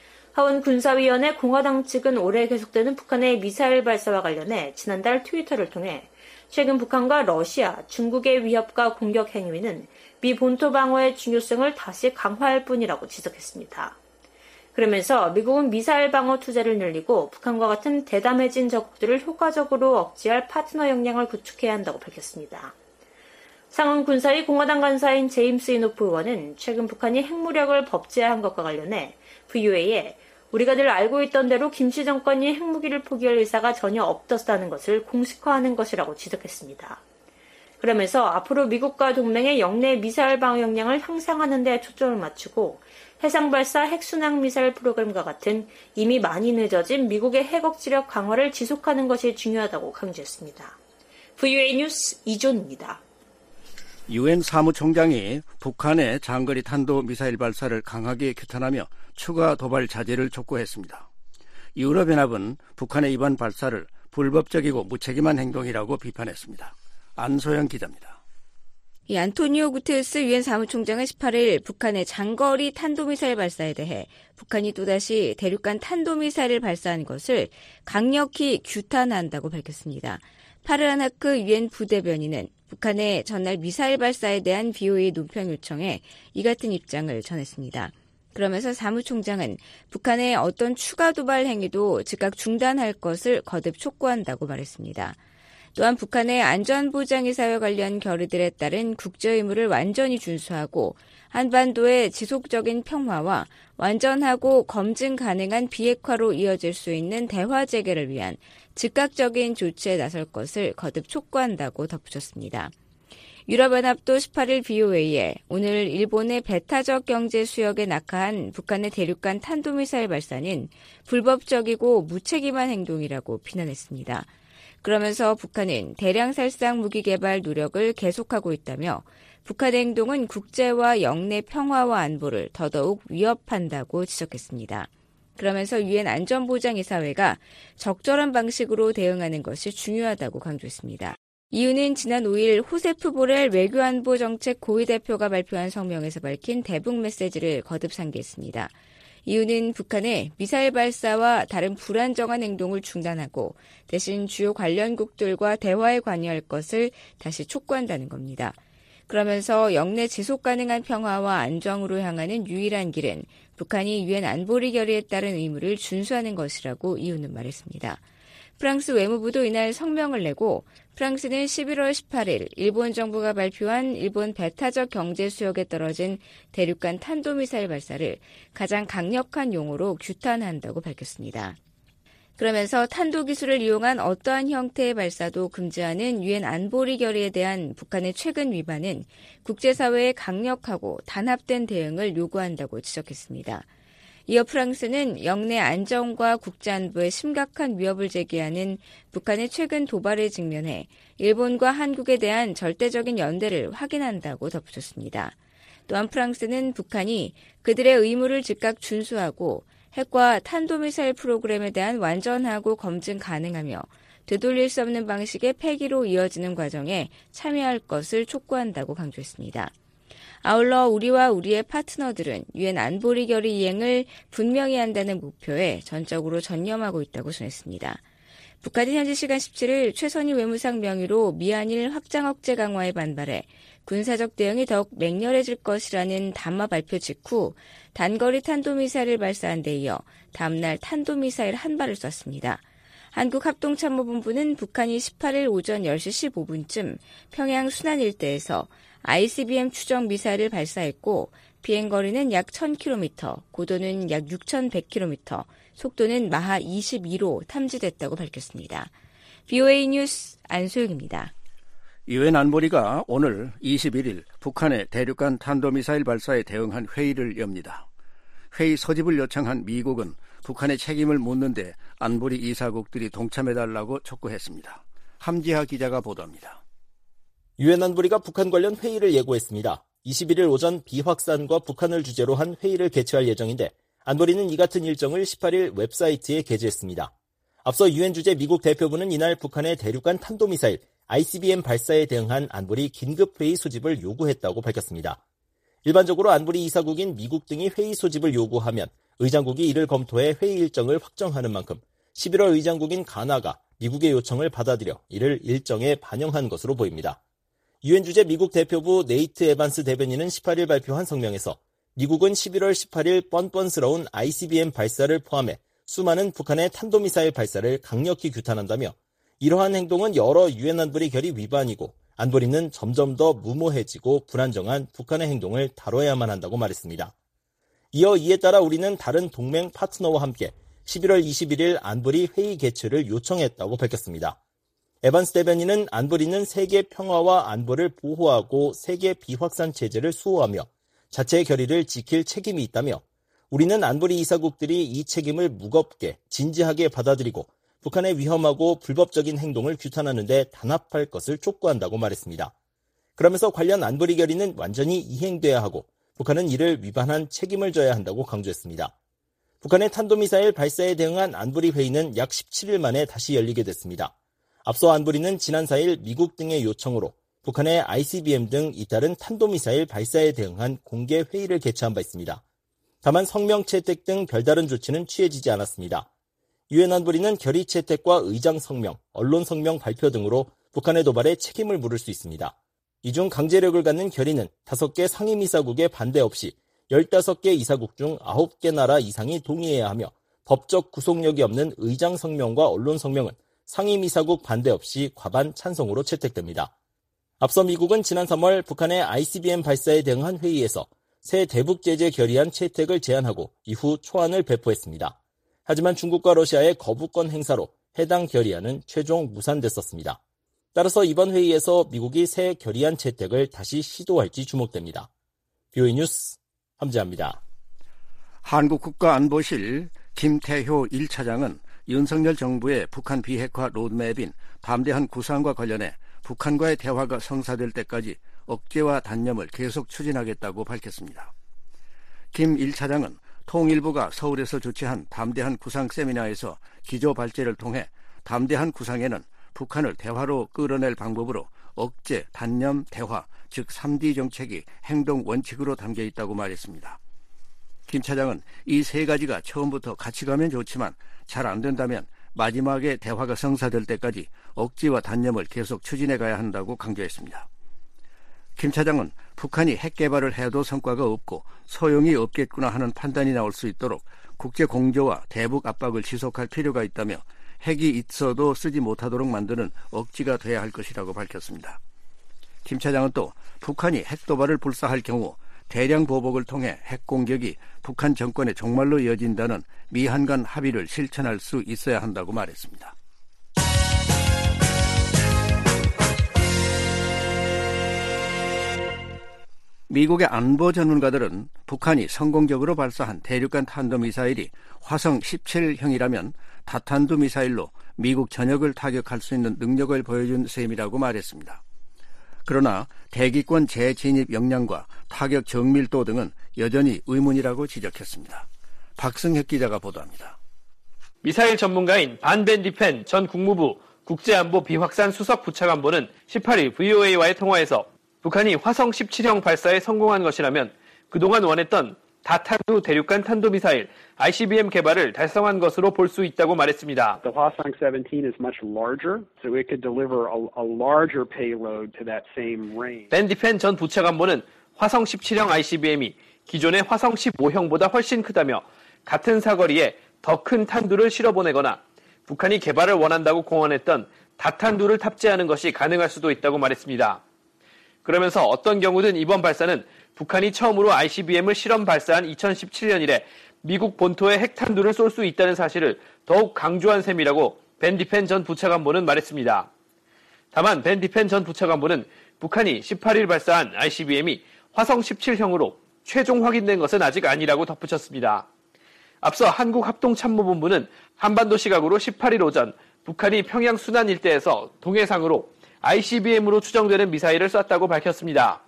하원 군사위원회 공화당 측은 올해 계속되는 북한의 미사일 발사와 관련해 지난달 트위터를 통해 최근 북한과 러시아, 중국의 위협과 공격 행위는 미 본토 방어의 중요성을 다시 강화할 뿐이라고 지적했습니다. 그러면서 미국은 미사일 방어 투자를 늘리고 북한과 같은 대담해진 적국들을 효과적으로 억제할 파트너 역량을 구축해야 한다고 밝혔습니다. 상원 군사위 공화당 간사인 제임스 이노프 의원은 최근 북한이 핵무력을 법제화한 것과 관련해 VOA에 우리가 늘 알고 있던 대로 김씨 정권이 핵무기를 포기할 의사가 전혀 없었다는 것을 공식화하는 것이라고 지적했습니다. 그러면서 앞으로 미국과 동맹의 영내 미사일 방어 역량을 향상하는 데 초점을 맞추고 해상발사 핵순항 미사일 프로그램과 같은 이미 많이 늦어진 미국의 핵 억지력 강화를 지속하는 것이 중요하다고 강조했습니다. VOA 뉴스 이존입니다. 유엔 사무총장이 북한의 장거리 탄도미사일 발사를 강하게 규탄하며 추가 도발 자제를 촉구했습니다. 유럽연합은 북한의 이번 발사를 불법적이고 무책임한 행동이라고 비판했습니다. 안소영 기자입니다. 이 안토니오 구테르스 유엔 사무총장은 18일 북한의 장거리 탄도미사일 발사에 대해 북한이 또다시 대륙간 탄도미사일을 발사한 것을 강력히 규탄한다고 밝혔습니다. 파르하나크 유엔 부대변인은 북한의 전날 미사일 발사에 대한 VOA 논평 요청에 이 같은 입장을 전했습니다. 그러면서 사무총장은 북한의 어떤 추가 도발 행위도 즉각 중단할 것을 거듭 촉구한다고 말했습니다. 또한 북한의 안전보장이사와 관련 결의들에 따른 국제 의무를 완전히 준수하고 한반도의 지속적인 평화와 완전하고 검증 가능한 비핵화로 이어질 수 있는 대화 재개를 위한 즉각적인 조치에 나설 것을 거듭 촉구한다고 덧붙였습니다. 유럽연합도 18일 VOA에 오늘 일본의 배타적 경제 수역에 낙하한 북한의 대륙간 탄도미사일 발사는 불법적이고 무책임한 행동이라고 비난했습니다. 그러면서 북한은 대량 살상 무기 개발 노력을 계속하고 있다며 북한의 행동은 국제와 영내 평화와 안보를 더더욱 위협한다고 지적했습니다. 그러면서 유엔 안전보장이사회가 적절한 방식으로 대응하는 것이 중요하다고 강조했습니다. 이유는 지난 5일 호세프 보렐 외교안보정책 고위대표가 발표한 성명에서 밝힌 대북 메시지를 거듭 상기했습니다. 이유는 북한의 미사일 발사와 다른 불안정한 행동을 중단하고 대신 주요 관련국들과 대화에 관여할 것을 다시 촉구한다는 겁니다. 그러면서 영내 지속 가능한 평화와 안정으로 향하는 유일한 길은 북한이 유엔 안보리 결의에 따른 의무를 준수하는 것이라고 이유는 말했습니다. 프랑스 외무부도 이날 성명을 내고 프랑스는 11월 18일 일본 정부가 발표한 일본 배타적 경제 수역에 떨어진 대륙간 탄도미사일 발사를 가장 강력한 용어로 규탄한다고 밝혔습니다. 그러면서 탄도기술을 이용한 어떠한 형태의 발사도 금지하는 유엔 안보리 결의에 대한 북한의 최근 위반은 국제사회의 강력하고 단합된 대응을 요구한다고 지적했습니다. 이어 프랑스는 영내 안정과 국제안보에 심각한 위협을 제기하는 북한의 최근 도발에 직면해 일본과 한국에 대한 절대적인 연대를 확인한다고 덧붙였습니다. 또한 프랑스는 북한이 그들의 의무를 즉각 준수하고 핵과 탄도미사일 프로그램에 대한 완전하고 검증 가능하며 되돌릴 수 없는 방식의 폐기로 이어지는 과정에 참여할 것을 촉구한다고 강조했습니다. 아울러 우리와 우리의 파트너들은 유엔 안보리 결의 이행을 분명히 한다는 목표에 전적으로 전념하고 있다고 전했습니다. 북한은 현지 시간 17일 최선희 외무상 명의로 미한일 확장 억제 강화에 반발해 군사적 대응이 더욱 맹렬해질 것이라는 담화 발표 직후 단거리 탄도미사일을 발사한 데 이어 다음날 탄도미사일 한 발을 쐈습니다. 한국합동참모본부는 북한이 18일 오전 10시 15분쯤 평양 순안 일대에서 ICBM 추정 미사일을 발사했고 비행거리는 약 1000km, 고도는 약 6100km, 속도는 마하 22로 탐지됐다고 밝혔습니다. BOA 뉴스 안소영입니다. 유엔 안보리가 오늘 21일 북한의 대륙간 탄도미사일 발사에 대응한 회의를 엽니다. 회의 소집을 요청한 미국은 북한의 책임을 묻는데 안보리 이사국들이 동참해달라고 촉구했습니다. 함지하 기자가 보도합니다. 유엔 안보리가 북한 관련 회의를 예고했습니다. 21일 오전 비확산과 북한을 주제로 한 회의를 개최할 예정인데 안보리는 이 같은 일정을 18일 웹사이트에 게재했습니다. 앞서 유엔 주재 미국 대표부는 이날 북한의 대륙간 탄도미사일 ICBM 발사에 대응한 안보리 긴급회의 소집을 요구했다고 밝혔습니다. 일반적으로 안보리 이사국인 미국 등이 회의 소집을 요구하면 의장국이 이를 검토해 회의 일정을 확정하는 만큼 11월 의장국인 가나가 미국의 요청을 받아들여 이를 일정에 반영한 것으로 보입니다. 유엔 주재 미국 대표부 네이트 에반스 대변인은 18일 발표한 성명에서 미국은 11월 18일 뻔뻔스러운 ICBM 발사를 포함해 수많은 북한의 탄도미사일 발사를 강력히 규탄한다며 이러한 행동은 여러 유엔 안보리 결의 위반이고 안보리는 점점 더 무모해지고 불안정한 북한의 행동을 다뤄야만 한다고 말했습니다. 이어 이에 따라 우리는 다른 동맹 파트너와 함께 11월 21일 안보리 회의 개최를 요청했다고 밝혔습니다. 에반스 대변인은 안보리는 세계 평화와 안보를 보호하고 세계 비확산 체제를 수호하며 자체의 결의를 지킬 책임이 있다며 우리는 안보리 이사국들이 이 책임을 무겁게 진지하게 받아들이고 북한의 위험하고 불법적인 행동을 규탄하는 데 단합할 것을 촉구한다고 말했습니다. 그러면서 관련 안보리 결의는 완전히 이행돼야 하고 북한은 이를 위반한 책임을 져야 한다고 강조했습니다. 북한의 탄도미사일 발사에 대응한 안보리 회의는 약 17일 만에 다시 열리게 됐습니다. 앞서 안보리는 지난 4일 미국 등의 요청으로 북한의 ICBM 등 잇따른 탄도미사일 발사에 대응한 공개 회의를 개최한 바 있습니다. 다만 성명 채택 등 별다른 조치는 취해지지 않았습니다. 유엔 안보리는 결의 채택과 의장 성명, 언론 성명 발표 등으로 북한의 도발에 책임을 물을 수 있습니다. 이 중 강제력을 갖는 결의는 5개 상임이사국의 반대 없이 15개 이사국 중 9개 나라 이상이 동의해야 하며 법적 구속력이 없는 의장 성명과 언론 성명은 상임이사국 반대 없이 과반 찬성으로 채택됩니다. 앞서 미국은 지난 3월 북한의 ICBM 발사에 대응한 회의에서 새 대북 제재 결의안 채택을 제안하고 이후 초안을 배포했습니다. 하지만 중국과 러시아의 거부권 행사로 해당 결의안은 최종 무산됐었습니다. 따라서 이번 회의에서 미국이 새 결의안 채택을 다시 시도할지 주목됩니다. BOA 뉴스 함지아입니다. 한국국가안보실 김태효 1차장은 윤석열 정부의 북한 비핵화 로드맵인 담대한 구상과 관련해 북한과의 대화가 성사될 때까지 억제와 단념을 계속 추진하겠다고 밝혔습니다. 김 1차장은 통일부가 서울에서 주최한 담대한 구상 세미나에서 기조 발제를 통해 담대한 구상에는 북한을 대화로 끌어낼 방법으로 억제, 단념, 대화, 즉 3D 정책이 행동 원칙으로 담겨 있다고 말했습니다. 김 차장은 이 세 가지가 처음부터 같이 가면 좋지만 잘 안 된다면 마지막에 대화가 성사될 때까지 억지와 단념을 계속 추진해 가야 한다고 강조했습니다. 김 차장은 북한이 핵 개발을 해도 성과가 없고 소용이 없겠구나 하는 판단이 나올 수 있도록 국제 공조와 대북 압박을 지속할 필요가 있다며 핵이 있어도 쓰지 못하도록 만드는 억지가 돼야 할 것이라고 밝혔습니다. 김 차장은 또 북한이 핵 도발을 불사할 경우 대량 보복을 통해 핵 공격이 북한 정권의 종말로 이어진다는 미한 간 합의를 실천할 수 있어야 한다고 말했습니다. 미국의 안보 전문가들은 북한이 성공적으로 발사한 대륙간 탄도미사일이 화성 17형이라면 다탄두 미사일로 미국 전역을 타격할 수 있는 능력을 보여준 셈이라고 말했습니다. 그러나 대기권 재진입 역량과 타격 정밀도 등은 여전히 의문이라고 지적했습니다. 박승혁 기자가 보도합니다. 미사일 전문가인 반 벤디펜 전 국무부 국제안보 비확산 수석 부차관보는 18일 VOA와의 통화에서 북한이 화성 17형 발사에 성공한 것이라면 그동안 원했던 다탄두 대륙간 탄도미사일 ICBM 개발을 달성한 것으로 볼 수 있다고 말했습니다. The Hwasong 17 is much larger, so it could deliver a larger payload to that same range. 벤 디펜 전 부차관보는 화성 17형 ICBM이 기존의 화성 15형보다 훨씬 크다며 같은 사거리에 더 큰 탄두를 실어보내거나 북한이 개발을 원한다고 공언했던 다탄두를 탑재하는 것이 가능할 수도 있다고 말했습니다. 그러면서 어떤 경우든 이번 발사는 북한이 처음으로 ICBM을 실험 발사한 2017년 이래 미국 본토에 핵탄두를 쏠 수 있다는 사실을 더욱 강조한 셈이라고 벤 디펜 전 부차관보는 말했습니다. 다만 벤 디펜 전 부차관보는 북한이 18일 발사한 ICBM이 화성 17형으로 최종 확인된 것은 아직 아니라고 덧붙였습니다. 앞서 한국합동참모본부는 한반도 시각으로 18일 오전 북한이 평양 순안 일대에서 동해상으로 ICBM으로 추정되는 미사일을 쐈다고 밝혔습니다.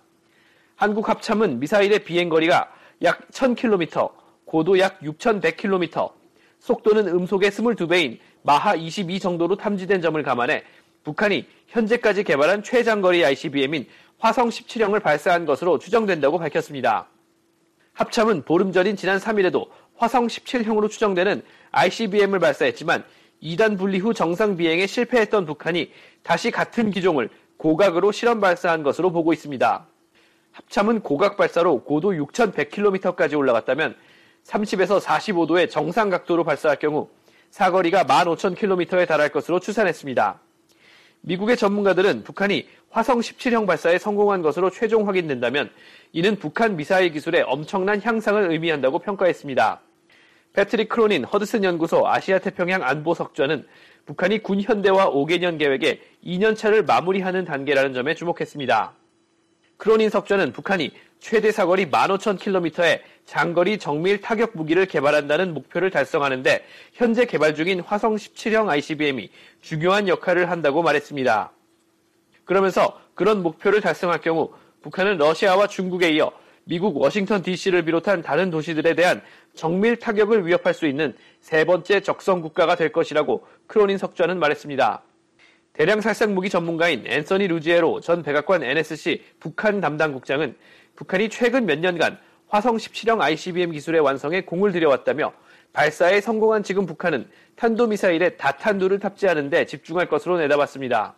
한국합참은 미사일의 비행거리가 약 1000km, 고도 약 6100km, 속도는 음속의 22배인 마하 22 정도로 탐지된 점을 감안해 북한이 현재까지 개발한 최장거리 ICBM인 화성 17형을 발사한 것으로 추정된다고 밝혔습니다. 합참은 보름 전인 지난 3일에도 화성 17형으로 추정되는 ICBM을 발사했지만 2단 분리 후 정상 비행에 실패했던 북한이 다시 같은 기종을 고각으로 실험 발사한 것으로 보고 있습니다. 합참은 고각 발사로 고도 6100km까지 올라갔다면 30에서 45도의 정상 각도로 발사할 경우 사거리가 15000km에 달할 것으로 추산했습니다. 미국의 전문가들은 북한이 화성 17형 발사에 성공한 것으로 최종 확인된다면 이는 북한 미사일 기술의 엄청난 향상을 의미한다고 평가했습니다. 패트릭 크로닌 허드슨 연구소 아시아태평양 안보석좌는 북한이 군 현대화 5개년 계획의 2년차를 마무리하는 단계라는 점에 주목했습니다. 크로닌 석좌는 북한이 최대 사거리 15,000km의 장거리 정밀 타격 무기를 개발한다는 목표를 달성하는 데 현재 개발 중인 화성 17형 ICBM이 중요한 역할을 한다고 말했습니다. 그러면서 그런 목표를 달성할 경우 북한은 러시아와 중국에 이어 미국 워싱턴 DC를 비롯한 다른 도시들에 대한 정밀 타격을 위협할 수 있는 세 번째 적성 국가가 될 것이라고 크로닌 석좌는 말했습니다. 대량 살상 무기 전문가인 앤서니 루지에로 전 백악관 NSC 북한 담당 국장은 북한이 최근 몇 년간 화성 17형 ICBM 기술의 완성에 공을 들여왔다며 발사에 성공한 지금 북한은 탄도미사일에 다탄두를 탑재하는 데 집중할 것으로 내다봤습니다.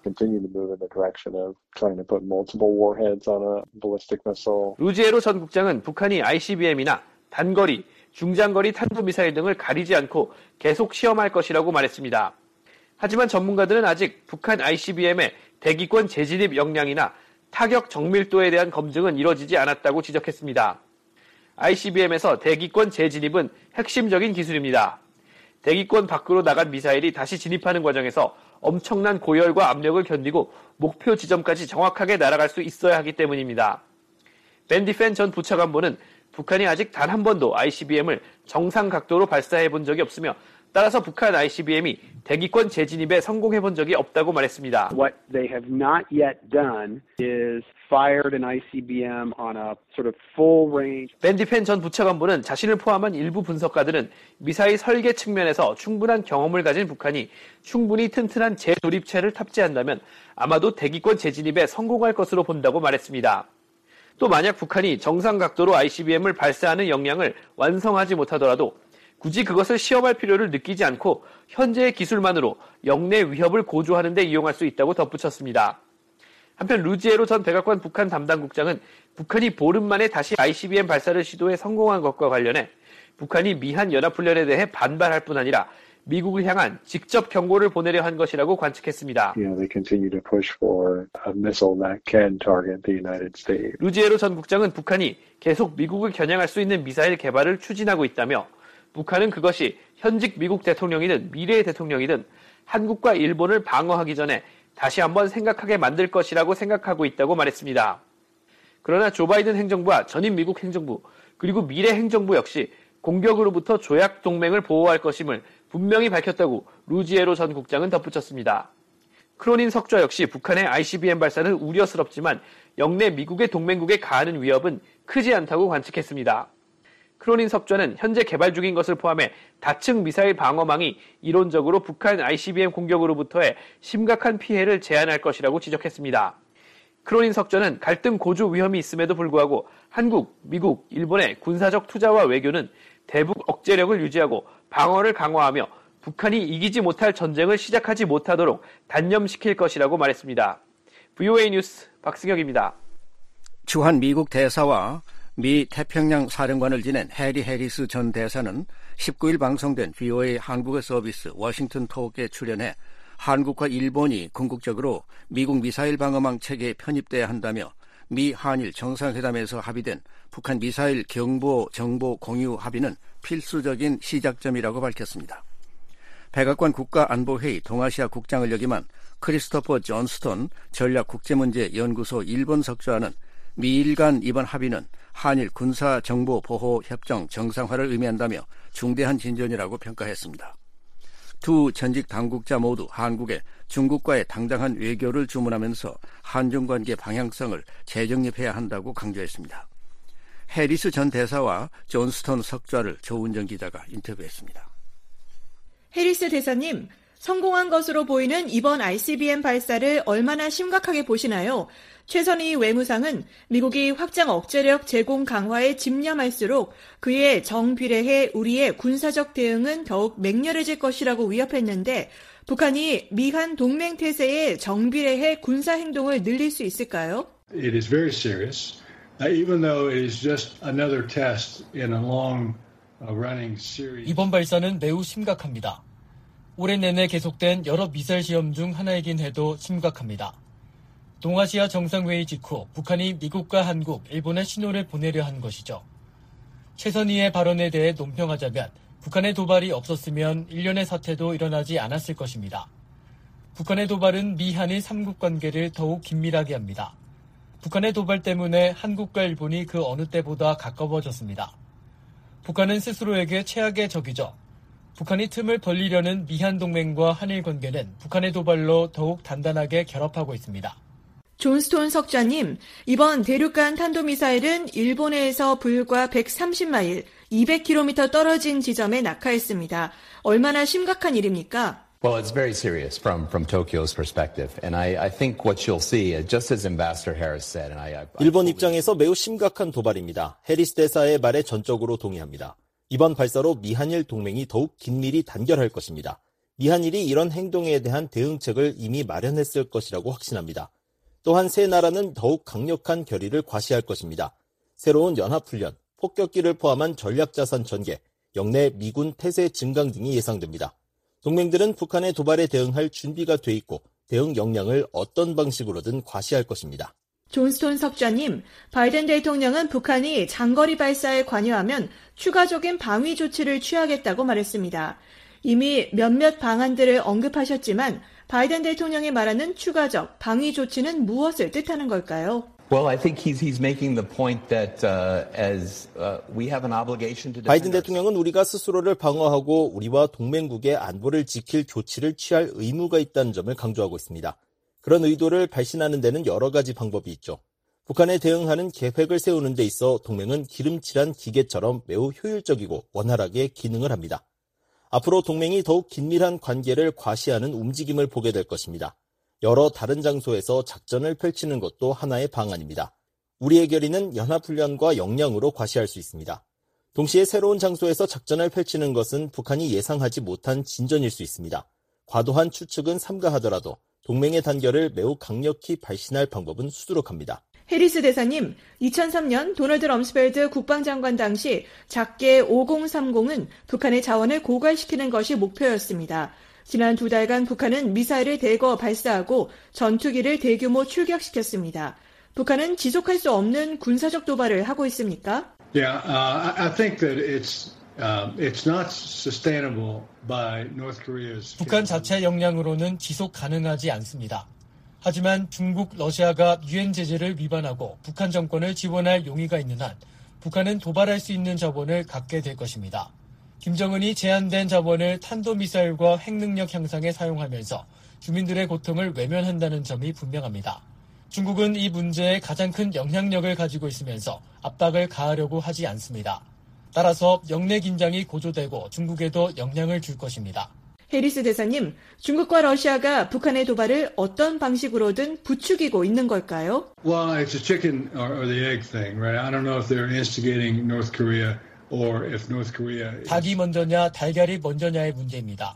루지에로 전 국장은 북한이 ICBM이나 단거리, 중장거리 탄도미사일 등을 가리지 않고 계속 시험할 것이라고 말했습니다. 하지만 전문가들은 아직 북한 ICBM의 대기권 재진입 역량이나 타격 정밀도에 대한 검증은 이뤄지지 않았다고 지적했습니다. ICBM에서 대기권 재진입은 핵심적인 기술입니다. 대기권 밖으로 나간 미사일이 다시 진입하는 과정에서 엄청난 고열과 압력을 견디고 목표 지점까지 정확하게 날아갈 수 있어야 하기 때문입니다. 벤 디펜 전 부차관보는 북한이 아직 단 한 번도 ICBM을 정상 각도로 발사해 본 적이 없으며 따라서 북한 ICBM이 대기권 재진입에 성공해 본 적이 없다고 말했습니다. What they have not yet done is fired an ICBM on a sort of full range. 벤 디펜 전 부차관보는 자신을 포함한 일부 분석가들은 미사일 설계 측면에서 충분한 경험을 가진 북한이 충분히 튼튼한 재조립체를 탑재한다면 아마도 대기권 재진입에 성공할 것으로 본다고 말했습니다. 또 만약 북한이 정상 각도로 ICBM을 발사하는 역량을 완성하지 못하더라도 굳이 그것을 시험할 필요를 느끼지 않고 현재의 기술만으로 영내 위협을 고조하는 데 이용할 수 있다고 덧붙였습니다. 한편 루지에로 전 백악관 북한 담당국장은 북한이 보름 만에 다시 ICBM 발사를 시도해 성공한 것과 관련해 북한이 미한 연합훈련에 대해 반발할 뿐 아니라 미국을 향한 직접 경고를 보내려 한 것이라고 관측했습니다. They continue to push for a missile that can target the United States. 루지에로 전 국장은 북한이 계속 미국을 겨냥할 수 있는 미사일 개발을 추진하고 있다며 북한은 그것이 현직 미국 대통령이든 미래의 대통령이든 한국과 일본을 방어하기 전에 다시 한번 생각하게 만들 것이라고 생각하고 있다고 말했습니다. 그러나 조 바이든 행정부와 전임 미국 행정부 그리고 미래 행정부 역시 공격으로부터 조약 동맹을 보호할 것임을 분명히 밝혔다고 루지에로 전 국장은 덧붙였습니다. 크로닌 석좌 역시 북한의 ICBM 발사는 우려스럽지만 영내 미국의 동맹국에 가하는 위협은 크지 않다고 관측했습니다. 크로닌 석좌는 현재 개발 중인 것을 포함해 다층 미사일 방어망이 이론적으로 북한 ICBM 공격으로부터의 심각한 피해를 제한할 것이라고 지적했습니다. 크로닌 석좌는 갈등 고조 위험이 있음에도 불구하고 한국, 미국, 일본의 군사적 투자와 외교는 대북 억제력을 유지하고 방어를 강화하며 북한이 이기지 못할 전쟁을 시작하지 못하도록 단념시킬 것이라고 말했습니다. VOA 뉴스 박승혁입니다. 주한 미국 대사와 미 태평양 사령관을 지낸 해리 해리스 전 대사는 19일 방송된 VOA 한국어 서비스 워싱턴 톡에 출연해 한국과 일본이 궁극적으로 미국 미사일 방어망 체계에 편입돼야 한다며 미 한일 정상회담에서 합의된 북한 미사일 경보 정보 공유 합의는 필수적인 시작점이라고 밝혔습니다. 백악관 국가안보회의 동아시아 국장을 역임한 크리스토퍼 존스톤 전략국제문제연구소 일본 석좌는 미일 간 이번 합의는 한일 군사정보보호협정 정상화를 의미한다며 중대한 진전이라고 평가했습니다. 두 전직 당국자 모두 한국에 중국과의 당당한 외교를 주문하면서 한중관계 방향성을 재정립해야 한다고 강조했습니다. 해리스 전 대사와 존스톤 석좌를 조은정 기자가 인터뷰했습니다. 해리스 대사님, 성공한 것으로 보이는 이번 ICBM 발사를 얼마나 심각하게 보시나요? 최선희 외무상은 미국이 확장 억제력 제공 강화에 집념할수록 그에 정비례해 우리의 군사적 대응은 더욱 맹렬해질 것이라고 위협했는데 북한이 미한 동맹 태세에 정비례해 군사 행동을 늘릴 수 있을까요? It is very serious, even though it is just another test in a long running series. 이번 발사는 매우 심각합니다. 올해 내내 계속된 여러 미사일 시험 중 하나이긴 해도 심각합니다. 동아시아 정상회의 직후 북한이 미국과 한국, 일본에 신호를 보내려 한 것이죠. 최선희의 발언에 대해 논평하자면 북한의 도발이 없었으면 일련의 사태도 일어나지 않았을 것입니다. 북한의 도발은 미한일 3국 관계를 더욱 긴밀하게 합니다. 북한의 도발 때문에 한국과 일본이 그 어느 때보다 가까워졌습니다. 북한은 스스로에게 최악의 적이죠. 북한이 틈을 벌리려는 미한 동맹과 한일 관계는 북한의 도발로 더욱 단단하게 결합하고 있습니다. 존스톤 석좌님, 이번 대륙간 탄도미사일은 일본해에서 불과 130마일, 200km 떨어진 지점에 낙하했습니다. 얼마나 심각한 일입니까? Well, it's very serious from Tokyo's perspective, and I think what you'll see, just as Ambassador Harris said, and 일본 입장에서 매우 심각한 도발입니다. 해리스 대사의 말에 전적으로 동의합니다. 이번 발사로 미한일 동맹이 더욱 긴밀히 단결할 것입니다. 미한일이 이런 행동에 대한 대응책을 이미 마련했을 것이라고 확신합니다. 또한 세 나라는 더욱 강력한 결의를 과시할 것입니다. 새로운 연합훈련, 폭격기를 포함한 전략자산 전개, 영내 미군 태세 증강 등이 예상됩니다. 동맹들은 북한의 도발에 대응할 준비가 돼 있고 대응 역량을 어떤 방식으로든 과시할 것입니다. 존스톤 석좌님, 바이든 대통령은 북한이 장거리 발사에 관여하면 추가적인 방위 조치를 취하겠다고 말했습니다. 이미 몇몇 방안들을 언급하셨지만 바이든 대통령이 말하는 추가적 방위 조치는 무엇을 뜻하는 걸까요? Well, I think he's making the point that as we have an obligation to defend 바이든 대통령은 우리가 스스로를 방어하고 우리와 동맹국의 안보를 지킬 조치를 취할 의무가 있다는 점을 강조하고 있습니다. 그런 의도를 발신하는 데는 여러 가지 방법이 있죠. 북한에 대응하는 계획을 세우는 데 있어 동맹은 기름칠한 기계처럼 매우 효율적이고 원활하게 기능을 합니다. 앞으로 동맹이 더욱 긴밀한 관계를 과시하는 움직임을 보게 될 것입니다. 여러 다른 장소에서 작전을 펼치는 것도 하나의 방안입니다. 우리의 결의는 연합훈련과 역량으로 과시할 수 있습니다. 동시에 새로운 장소에서 작전을 펼치는 것은 북한이 예상하지 못한 진전일 수 있습니다. 과도한 추측은 삼가하더라도 동맹의 단결을 매우 강력히 발신할 방법은 수두룩합니다. 해리스 대사님, 2003년 도널드 럼스펠드 국방장관 당시 작게 5030은 북한의 자원을 고갈시키는 것이 목표였습니다. 지난 2달간 북한은 미사일을 대거 발사하고 전투기를 대규모 출격시켰습니다. 북한은 지속할 수 없는 군사적 도발을 하고 있습니까? Yeah, I think that it's not sustainable by North Korea's. 북한 자체 역량으로는 지속 가능하지 않습니다. 하지만 중국, 러시아가 유엔 제재를 위반하고 북한 정권을 지원할 용의가 있는 한 북한은 도발할 수 있는 자원을 갖게 될 것입니다. 김정은이 제한된 자원을 탄도미사일과 핵능력 향상에 사용하면서 주민들의 고통을 외면한다는 점이 분명합니다. 중국은 이 문제에 가장 큰 영향력을 가지고 있으면서 압박을 가하려고 하지 않습니다. 따라서 영내 긴장이 고조되고 중국에도 영향을 줄 것입니다. 해리스 대사님, 중국과 러시아가 북한의 도발을 어떤 방식으로든 부추기고 있는 걸까요? Well, it's a chicken or the egg thing, right? I don't know if they're instigating North Korea or if North Korea. 닭이 먼저냐, 달걀이 먼저냐의 문제입니다.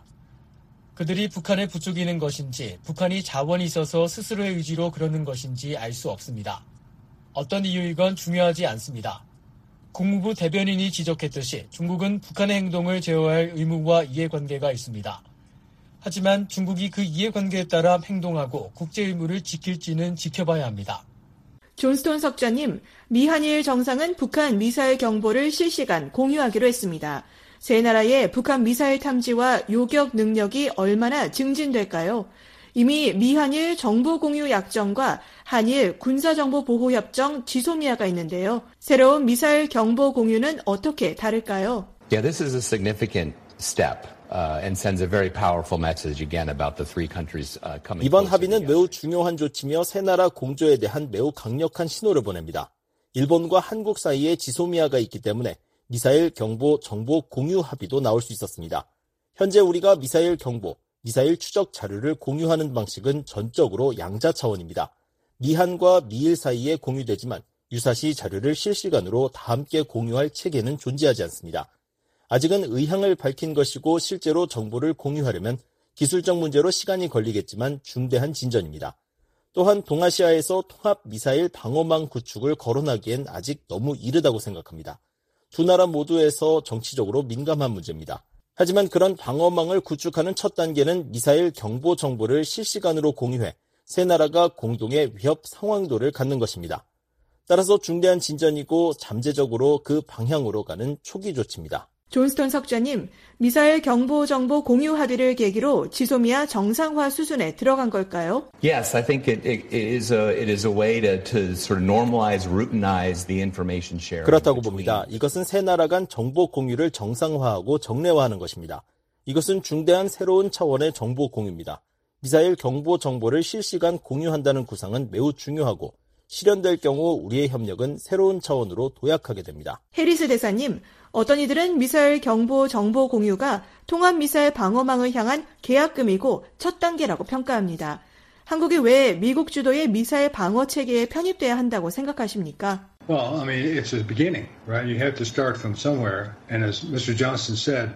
그들이 북한을 부추기는 것인지, 북한이 자원이 있어서 스스로의 의지로 그러는 것인지 알 수 없습니다. 어떤 이유이건 중요하지 않습니다. 국무부 대변인이 지적했듯이 중국은 북한의 행동을 제어할 의무와 이해관계가 있습니다. 하지만 중국이 그 이해관계에 따라 행동하고 국제 의무를 지킬지는 지켜봐야 합니다. 존스톤 석좌님, 미한일 정상은 북한 미사일 경보를 실시간 공유하기로 했습니다. 세 나라의 북한 미사일 탐지와 요격 능력이 얼마나 증진될까요? 이미 미한일 정보공유 약정과 한일 군사정보보호협정 지소미아가 있는데요. 새로운 미사일 경보 공유는 어떻게 다를까요? Yeah, this is a significant step and sends a very powerful message again about the three countries coming. 이번 합의는 매우 중요한 조치며 세 나라 공조에 대한 매우 강력한 신호를 보냅니다. 일본과 한국 사이에 지소미아가 있기 때문에 미사일 경보 정보 공유 합의도 나올 수 있었습니다. 현재 우리가 미사일 경보, 미사일 추적 자료를 공유하는 방식은 전적으로 양자 차원입니다. 미한과 미일 사이에 공유되지만 유사시 자료를 실시간으로 다 함께 공유할 체계는 존재하지 않습니다. 아직은 의향을 밝힌 것이고 실제로 정보를 공유하려면 기술적 문제로 시간이 걸리겠지만 중대한 진전입니다. 또한 동아시아에서 통합 미사일 방어망 구축을 거론하기엔 아직 너무 이르다고 생각합니다. 두 나라 모두에서 정치적으로 민감한 문제입니다. 하지만 그런 방어망을 구축하는 첫 단계는 미사일 경보 정보를 실시간으로 공유해 세 나라가 공동의 위협 상황도를 갖는 것입니다. 따라서 중대한 진전이고 잠재적으로 그 방향으로 가는 초기 조치입니다. 존스톤 석좌님, 미사일 경보 정보 공유 합의를 계기로 지소미아 정상화 수순에 들어간 걸까요? Yes, I think it is a way to sort of normalize, routinize the information sharing. 그렇다고 봅니다. 이것은 세 나라 간 정보 공유를 정상화하고 정례화하는 것입니다. 이것은 중대한 새로운 차원의 정보 공유입니다. 미사일 경보 정보를 실시간 공유한다는 구상은 매우 중요하고 실현될 경우 우리의 협력은 새로운 차원으로 도약하게 됩니다. 해리스 대사님, 어떤 이들은 미사일 경보 정보 공유가 통합 미사일 방어망을 향한 계약금이고 첫 단계라고 평가합니다. 한국이 왜 미국 주도의 미사일 방어 체계에 편입돼야 한다고 생각하십니까? Well, I mean, it's a beginning, right? You have to start from somewhere. And as Mr. Johnson said,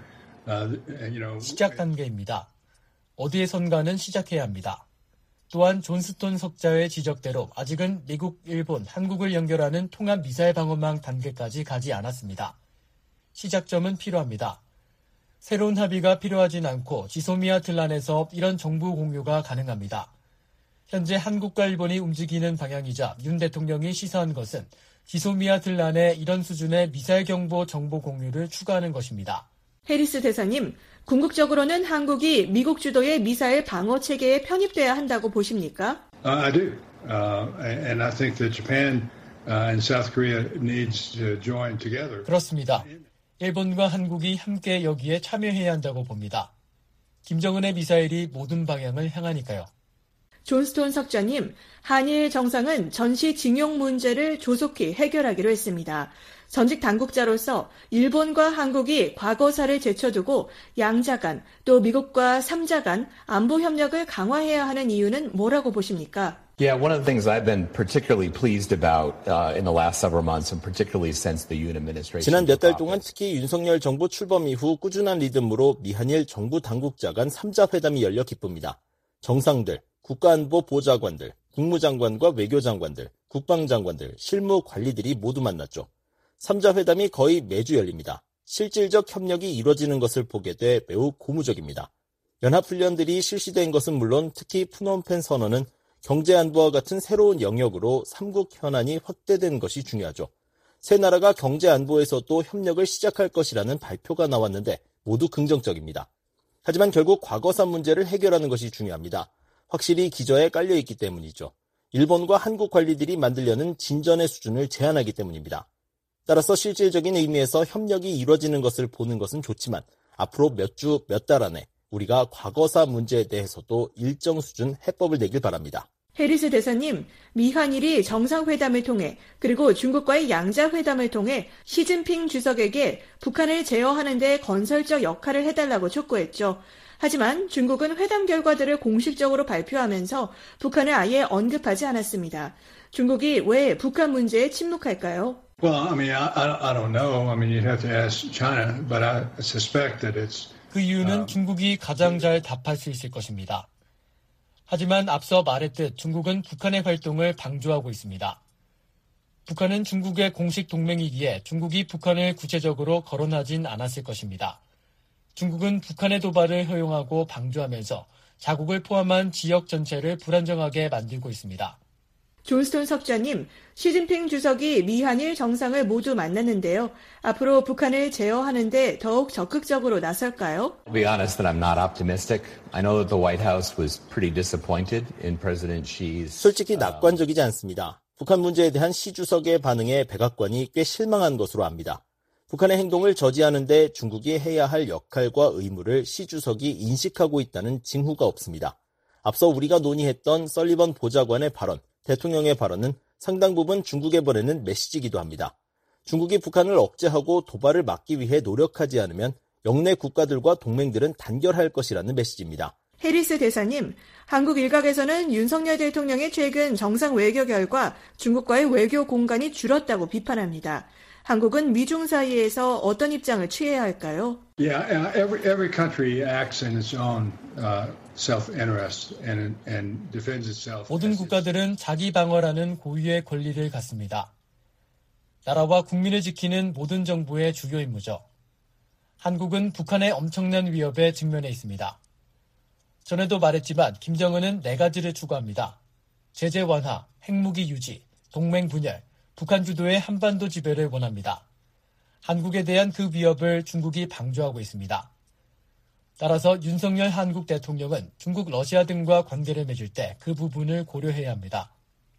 시작 단계입니다. 어디에선가는 시작해야 합니다. 또한 존스톤 석자의 지적대로 아직은 미국, 일본, 한국을 연결하는 통합 미사일 방어망 단계까지 가지 않았습니다. 시작점은 필요합니다. 새로운 합의가 필요하진 않고 지소미아 틀 안에서 이런 정보 공유가 가능합니다. 현재 한국과 일본이 움직이는 방향이자 윤 대통령이 시사한 것은 지소미아 틀 안에 이런 수준의 미사일 경보 정보 공유를 추가하는 것입니다. 해리스 대사님, 궁극적으로는 한국이 미국 주도의 미사일 방어 체계에 편입돼야 한다고 보십니까? I do. And I think that Japan and South Korea needs to join together. 그렇습니다. 일본과 한국이 함께 여기에 참여해야 한다고 봅니다. 김정은의 미사일이 모든 방향을 향하니까요. 존스톤 석좌님, 한일 정상은 전시징용 문제를 조속히 해결하기로 했습니다. 전직 당국자로서 일본과 한국이 과거사를 제쳐두고 양자 간, 또 미국과 3자 간 안보 협력을 강화해야 하는 이유는 뭐라고 보십니까? Yeah, one of the things I've been particularly pleased about in the last several months, and particularly since the Yoon administration. 지난 몇 달 동안 특히 윤석열 정부 출범 이후 꾸준한 리듬으로 미한일 정부 당국자 간 3자 회담이 열려 기쁩니다. 정상들, 국가안보 보좌관들, 국무장관과 외교장관들, 국방장관들, 실무관리들이 모두 만났죠. 3자 회담이 거의 매주 열립니다. 실질적 협력이 이루어지는 것을 보게 돼 매우 고무적입니다. 연합훈련들이 실시된 것은 물론 특히 푸놈펜 선언은 경제안보와 같은 새로운 영역으로 3국 현안이 확대된 것이 중요하죠. 세 나라가 경제안보에서도 협력을 시작할 것이라는 발표가 나왔는데 모두 긍정적입니다. 하지만 결국 과거사 문제를 해결하는 것이 중요합니다. 확실히 기저에 깔려있기 때문이죠. 일본과 한국 관리들이 만들려는 진전의 수준을 제한하기 때문입니다. 따라서 실질적인 의미에서 협력이 이루어지는 것을 보는 것은 좋지만 앞으로 몇 주, 몇 달 안에 우리가 과거사 문제에 대해서도 일정 수준 해법을 내길 바랍니다. 해리스 대사님, 미한일이 정상회담을 통해 그리고 중국과의 양자회담을 통해 시진핑 주석에게 북한을 제어하는 데 건설적 역할을 해달라고 촉구했죠. 하지만 중국은 회담 결과들을 공식적으로 발표하면서 북한을 아예 언급하지 않았습니다. 중국이 왜 북한 문제에 침묵할까요? Well, I mean, I don't know. I mean, you'd have to ask China, but I suspect that it's 그 이유는 중국이 가장 잘 답할 수 있을 것입니다. 하지만 앞서 말했듯 중국은 북한의 활동을 방조하고 있습니다. 북한은 중국의 공식 동맹이기에 중국이 북한을 구체적으로 거론하진 않았을 것입니다. 중국은 북한의 도발을 허용하고 방조하면서 자국을 포함한 지역 전체를 불안정하게 만들고 있습니다. 존스톤 석좌님, 시진핑 주석이 미한일 정상을 모두 만났는데요. 앞으로 북한을 제어하는 데 더욱 적극적으로 나설까요? To be honest, that I'm not optimistic. I know that the White House was pretty disappointed in President Xi's. 솔직히 낙관적이지 않습니다. 북한 문제에 대한 시 주석의 반응에 백악관이 꽤 실망한 것으로 압니다. 북한의 행동을 저지하는 데 중국이 해야 할 역할과 의무를 시 주석이 인식하고 있다는 징후가 없습니다. 앞서 우리가 논의했던 설리번 보좌관의 발언, 대통령의 발언은 상당 부분 중국에 보내는 메시지이기도 합니다. 중국이 북한을 억제하고 도발을 막기 위해 노력하지 않으면 영내 국가들과 동맹들은 단결할 것이라는 메시지입니다. 해리스 대사님, 한국 일각에서는 윤석열 대통령의 최근 정상 외교 결과 중국과의 외교 공간이 줄었다고 비판합니다. 한국은 미중 사이에서 어떤 입장을 취해야 할까요? Yeah, every country acts in its own self-interest and defends itself. 모든 국가들은 자기 방어라는 고유의 권리를 갖습니다. 나라와 국민을 지키는 모든 정부의 주요 임무죠. 한국은 북한의 엄청난 위협에 직면해 있습니다. 전에도 말했지만 김정은은 4가지를 추구합니다. 제재 완화, 핵무기 유지, 동맹 분열, 북한 주도의 한반도 지배를 원합니다. 한국에 대한 그 위협을 중국이 방조하고 있습니다. 따라서 윤석열 한국 대통령은 중국, 러시아 등과 관계를 맺을 때 그 부분을 고려해야 합니다.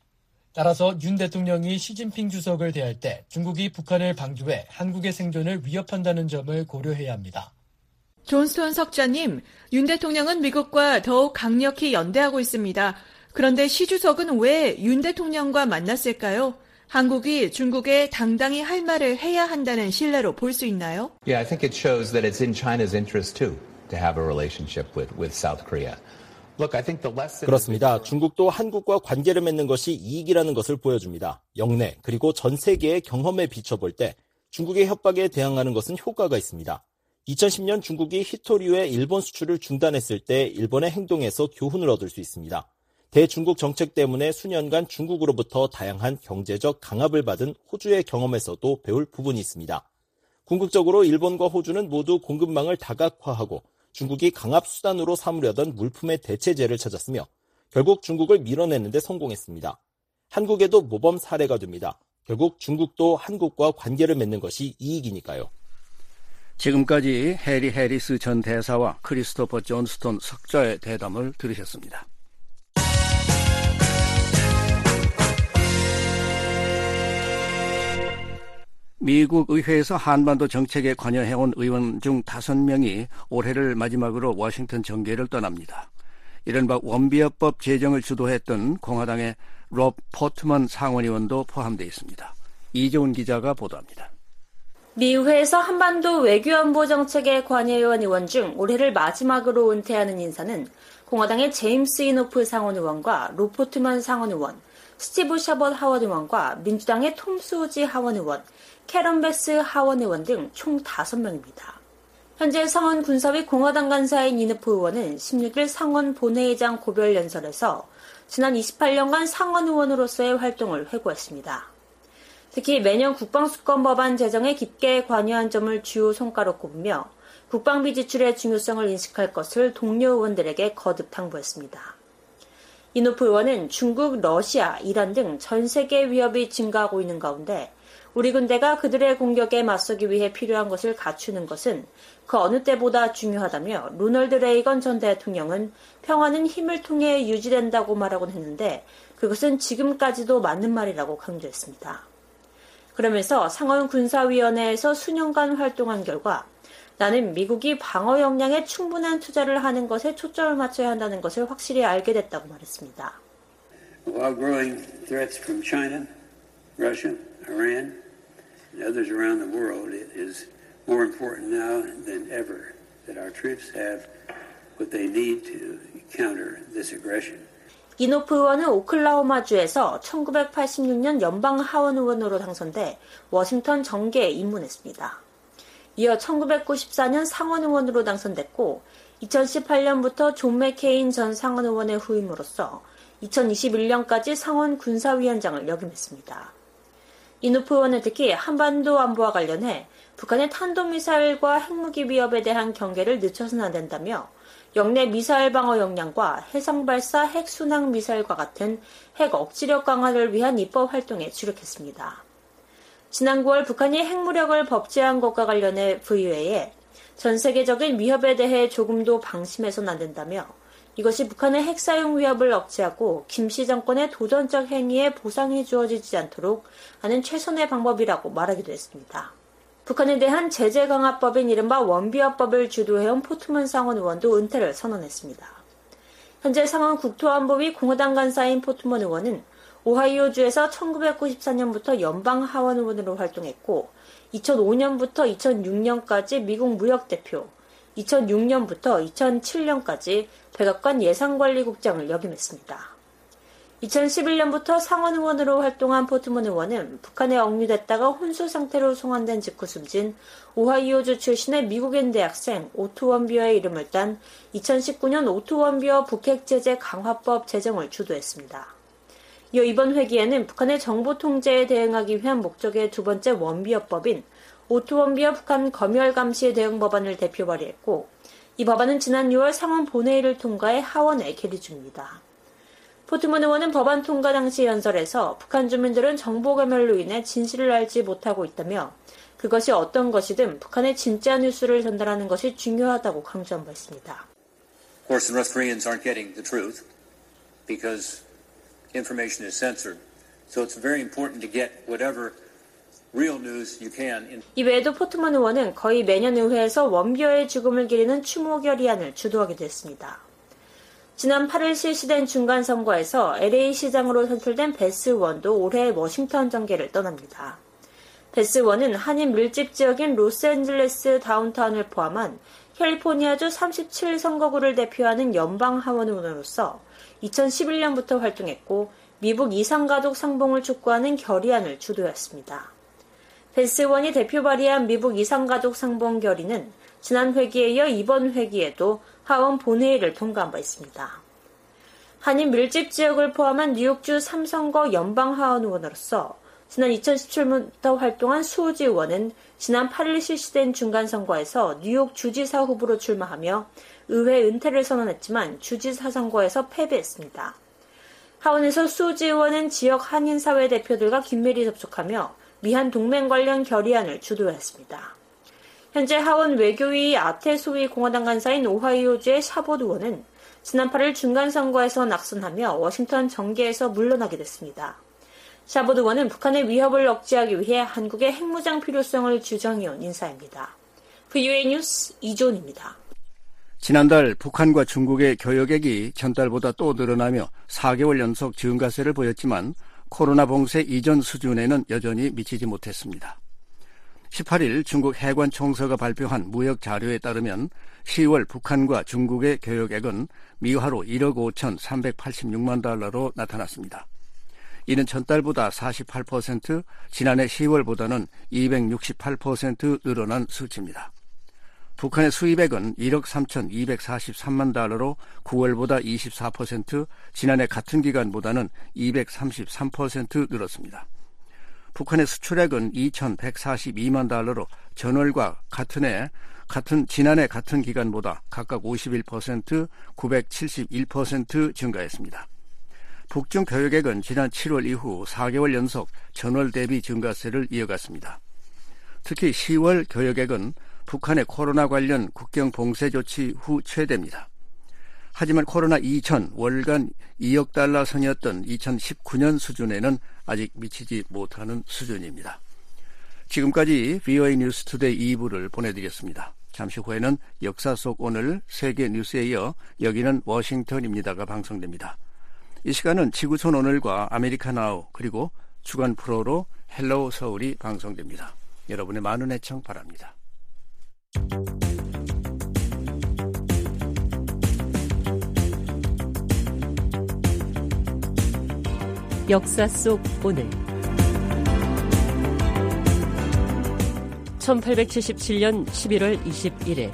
따라서 윤 대통령이 시진핑 주석을 대할 때 중국이 북한을 방조해 한국의 생존을 위협한다는 점을 고려해야 합니다. 존스톤 석좌님, 윤 대통령은 미국과 더욱 강력히 연대하고 있습니다. 그런데 시 주석은 왜 윤 대통령과 만났을까요? 한국이 중국에 당당히 할 말을 해야 한다는 신뢰로 볼 수 있나요? Yeah, I think it shows that it's in China's interest too to have a relationship with South Korea. Look, I think the lesson. 그렇습니다. 중국도 한국과 관계를 맺는 것이 이익이라는 것을 보여줍니다. 영내 그리고 전 세계의 경험에 비춰볼 때 중국의 협박에 대항하는 것은 효과가 있습니다. 2010년 중국이 히토류의 일본 수출을 중단했을 때 일본의 행동에서 교훈을 얻을 수 있습니다. 대중국 정책 때문에 수년간 중국으로부터 다양한 경제적 강압을 받은 호주의 경험에서도 배울 부분이 있습니다. 궁극적으로 일본과 호주는 모두 공급망을 다각화하고 중국이 강압 수단으로 삼으려던 물품의 대체제를 찾았으며 결국 중국을 밀어내는 데 성공했습니다. 한국에도 모범 사례가 됩니다. 결국 중국도 한국과 관계를 맺는 것이 이익이니까요. 지금까지 해리 해리스 전 대사와 크리스토퍼 존스톤 석좌의 대담을 들으셨습니다. 미국 의회에서 한반도 정책에 관여해온 의원 중 5명이 올해를 마지막으로 워싱턴 정계를 떠납니다. 이른바 원비어법 제정을 주도했던 공화당의 롭 포트먼 상원의원도 포함되어 있습니다. 이재훈 기자가 보도합니다. 미 의회에서 한반도 외교안보 정책에 관여해온 의원 중 올해를 마지막으로 은퇴하는 인사는 공화당의 제임스 이노프 상원의원과 롭 포트먼 상원의원, 스티브 샤벗 하원의원과 민주당의 톰 수지 하원의원, 캐런 베스 하원의원 등 총 5명입니다. 현재 상원 군사위 공화당 간사인 이노프 의원은 16일 상원 본회의장 고별 연설에서 지난 28년간 상원 의원으로서의 활동을 회고했습니다. 특히 매년 국방수권 법안 제정에 깊게 관여한 점을 주요 성과로 꼽으며 국방비 지출의 중요성을 인식할 것을 동료 의원들에게 거듭 당부했습니다. 이노프 의원은 중국, 러시아, 이란 등 전 세계 위협이 증가하고 있는 가운데 우리 군대가 그들의 공격에 맞서기 위해 필요한 것을 갖추는 것은 그 어느 때보다 중요하다며 로널드 레이건 전 대통령은 평화는 힘을 통해 유지된다고 말하곤 했는데 그것은 지금까지도 맞는 말이라고 강조했습니다. 그러면서 상원 군사위원회에서 수년간 활동한 결과 나는 미국이 방어 역량에 충분한 투자를 하는 것에 초점을 맞춰야 한다는 것을 확실히 알게 됐다고 말했습니다. While growing threats from China, Russia, Iran, and others around the world, it is more important now than ever that our troops have what they need to counter this aggression. 이노프 의원은 오클라호마주에서 1986년 연방 하원 의원으로 당선돼 워싱턴 정계에 입문했습니다. 이어 1994년 상원 의원으로 당선됐고 2018년부터 존 맥케인 전 상원 의원의 후임으로써 2021년까지 상원 군사위원장을 역임했습니다. 이노프 의원은 특히 한반도 안보와 관련해 북한의 탄도미사일과 핵무기 위협에 대한 경계를 늦춰서는 안 된다며 영내 미사일 방어 역량과 해상발사 핵순항 미사일과 같은 핵 억지력 강화를 위한 입법 활동에 주력했습니다. 지난 9월 북한이 핵무력을 법제한 것과 관련해 VOA에 전 세계적인 위협에 대해 조금도 방심해서는 안 된다며 이것이 북한의 핵 사용 위협을 억제하고 김씨 정권의 도전적 행위에 보상이 주어지지 않도록 하는 최선의 방법이라고 말하기도 했습니다. 북한에 대한 제재 강화법인 이른바 원비어법을 주도해온 포트먼 상원 의원도 은퇴를 선언했습니다. 현재 상원 국토안보위 공화당 간사인 포트먼 의원은 오하이오주에서 1994년부터 연방 하원 의원으로 활동했고 2005년부터 2006년까지 미국 무역대표, 2006년부터 2007년까지 백악관 예산관리국장을 역임했습니다. 2011년부터 상원 의원으로 활동한 포트먼 의원은 북한에 억류됐다가 혼수 상태로 송환된 직후 숨진 오하이오주 출신의 미국인 대학생 오토 원비어의 이름을 딴 2019년 오토 원비어 북핵 제재 강화법 제정을 주도했습니다. 이어 이번 회기에는 북한의 정보 통제에 대응하기 위한 목적의 두 번째 원비어법인 오토 원비어 북한 검열 감시 대응 법안을 대표 발의했고 이 법안은 지난 6월 상원 본회의를 통과해 하원에 계류 중입니다. 포트먼 의원은 법안 통과 당시 연설에서 북한 주민들은 정보 검열로 인해 진실을 알지 못하고 있다며 그것이 어떤 것이든 북한의 진짜 뉴스를 전달하는 것이 중요하다고 강조한 바 있습니다. Of course, the North Koreans aren't getting the truth because information is censored. So it's very important to get whatever real news you can. 이 외에도 포트먼 의원은 거의 매년 의회에서 원비어의 죽음을 기리는 추모 결의안을 주도하기도 했습니다. 지난 8일 실시된 중간선거에서 LA 시장으로 선출된 베스 의원도 올해 워싱턴 정계를 떠납니다. 베스 의원은 한인 밀집 지역인 로스앤젤레스 다운타운을 포함한 캘리포니아주 37선거구를 대표하는 연방 하원 의원으로서 2011년부터 활동했고 미국 이상가족 상봉을 촉구하는 결의안을 주도했습니다. 베스 의원이 대표 발의한 미국 이상가족 상봉 결의는 지난 회기에 이어 이번 회기에도 하원 본회의를 통과한 바 있습니다. 한인 밀집 지역을 포함한 뉴욕주 3선거 연방 하원 의원으로서 지난 2017년부터 활동한 수호지 의원은 지난 8일 실시된 중간선거에서 뉴욕 주지사 후보로 출마하며 의회 은퇴를 선언했지만 주지사 선거에서 패배했습니다. 하원에서 수호지 의원은 지역 한인사회 대표들과 긴밀히 접촉하며 미한 동맹 관련 결의안을 주도했습니다. 현재 하원 외교위 아태 소위 공화당 간사인 오하이오주의 샤봇 의원은 지난 8일 중간선거에서 낙선하며 워싱턴 정계에서 물러나게 됐습니다. 샤봇 의원은 북한의 위협을 억제하기 위해 한국의 핵무장 필요성을 주장해온 인사입니다. VOA 뉴스 이존입니다. 지난달 북한과 중국의 교역액이 전달보다 또 늘어나며 4개월 연속 증가세를 보였지만 코로나 봉쇄 이전 수준에는 여전히 미치지 못했습니다. 18일 중국 해관총서가 발표한 무역 자료에 따르면 10월 북한과 중국의 교역액은 미화로 1억 5,386만 달러로 나타났습니다. 이는 전달보다 48%, 지난해 10월보다는 268% 늘어난 수치입니다. 북한의 수입액은 1억 3,243만 달러로 9월보다 24%, 지난해 같은 기간보다는 233% 늘었습니다. 북한의 수출액은 2,142만 달러로 전월과 지난해 같은 기간보다 각각 51%, 971% 증가했습니다. 북중 교역액은 지난 7월 이후 4개월 연속 전월 대비 증가세를 이어갔습니다. 특히 10월 교역액은 북한의 코로나 관련 국경 봉쇄 조치 후 최대입니다. 하지만 코로나 이전 월간 2억 달러 선이었던 2019년 수준에는 아직 미치지 못하는 수준입니다. 지금까지 VOA 뉴스 투데이 2부를 보내드렸습니다. 잠시 후에는 역사 속 오늘 세계 뉴스에 이어 여기는 워싱턴입니다가 방송됩니다. 이 시간은 지구촌 오늘과 아메리카 나우 그리고 주간 프로로 헬로우 서울이 방송됩니다. 여러분의 많은 애청 바랍니다. 역사 속 오늘 1877년 11월 21일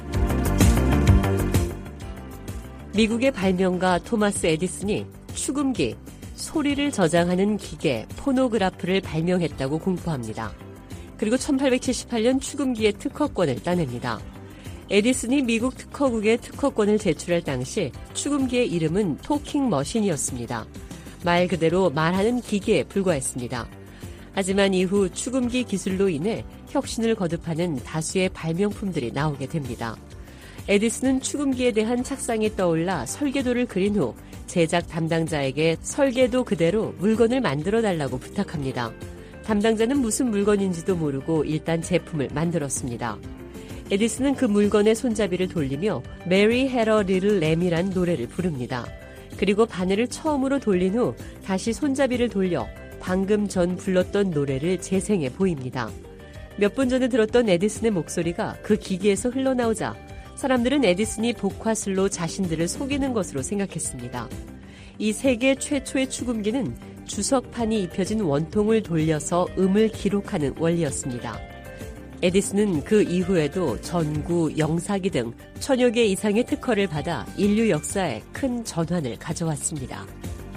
미국의 발명가 토마스 에디슨이 축음기, 소리를 저장하는 기계 포노그라프를 발명했다고 공포합니다. 그리고 1878년 축음기의 특허권을 따냅니다. 에디슨이 미국 특허국에 특허권을 제출할 당시 축음기의 이름은 토킹 머신이었습니다. 말 그대로 말하는 기계에 불과했습니다. 하지만 이후 축음기 기술로 인해 혁신을 거듭하는 다수의 발명품들이 나오게 됩니다. 에디슨은 축음기에 대한 착상이 떠올라 설계도를 그린 후 제작 담당자에게 설계도 그대로 물건을 만들어달라고 부탁합니다. 담당자는 무슨 물건인지도 모르고 일단 제품을 만들었습니다. 에디슨은 그 물건의 손잡이를 돌리며 Mary Had a Little Lamb이란 노래를 부릅니다. 그리고 바늘을 처음으로 돌린 후 다시 손잡이를 돌려 방금 전 불렀던 노래를 재생해 보입니다. 몇 분 전에 들었던 에디슨의 목소리가 그 기기에서 흘러나오자 사람들은 에디슨이 복화술로 자신들을 속이는 것으로 생각했습니다. 이 세계 최초의 축음기는 주석판이 입혀진 원통을 돌려서 음을 기록하는 원리였습니다. 에디슨은 그 이후에도 전구, 영사기 등 1000여 개 이상의 특허를 받아 인류 역사에 큰 전환을 가져왔습니다.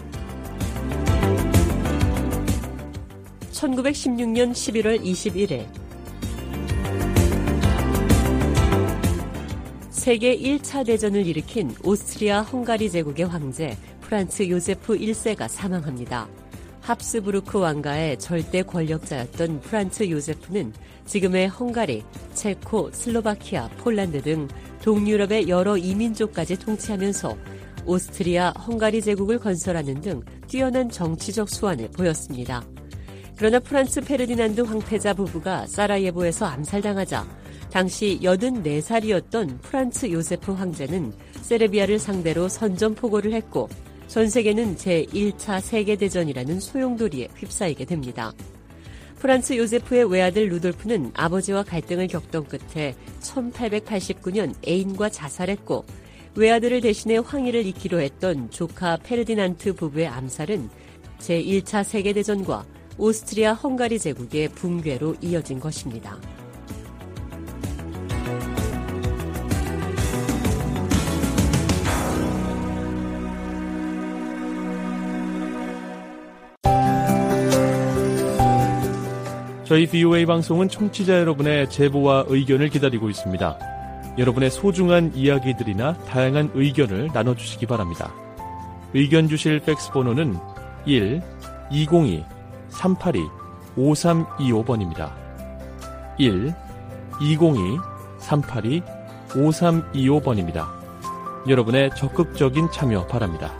1916년 11월 21일 세계 1차 대전을 일으킨 오스트리아 헝가리 제국의 황제 프란츠 요제프 1세가 사망합니다. 합스부르크 왕가의 절대 권력자였던 프란츠 요제프는 지금의 헝가리, 체코, 슬로바키아, 폴란드 등 동유럽의 여러 이민족까지 통치하면서 오스트리아 헝가리 제국을 건설하는 등 뛰어난 정치적 수완을 보였습니다. 그러나 프란츠 페르디난드 황태자 부부가 사라예보에서 암살당하자 당시 84살이었던 프란츠 요세프 황제는 세르비아를 상대로 선전포고를 했고 전 세계는 제1차 세계대전이라는 소용돌이에 휩싸이게 됩니다. 프란츠 요세프의 외아들 루돌프는 아버지와 갈등을 겪던 끝에 1889년 애인과 자살했고 외아들을 대신해 황위를 잇기로 했던 조카 페르디난트 부부의 암살은 제1차 세계대전과 오스트리아 헝가리 제국의 붕괴로 이어진 것입니다. 저희 VOA 방송은 청취자 여러분의 제보와 의견을 기다리고 있습니다. 여러분의 소중한 이야기들이나 다양한 의견을 나눠주시기 바랍니다. 의견 주실 팩스 번호는 1-202-382-5325번입니다. 1-202-382-5325번입니다. 여러분의 적극적인 참여 바랍니다.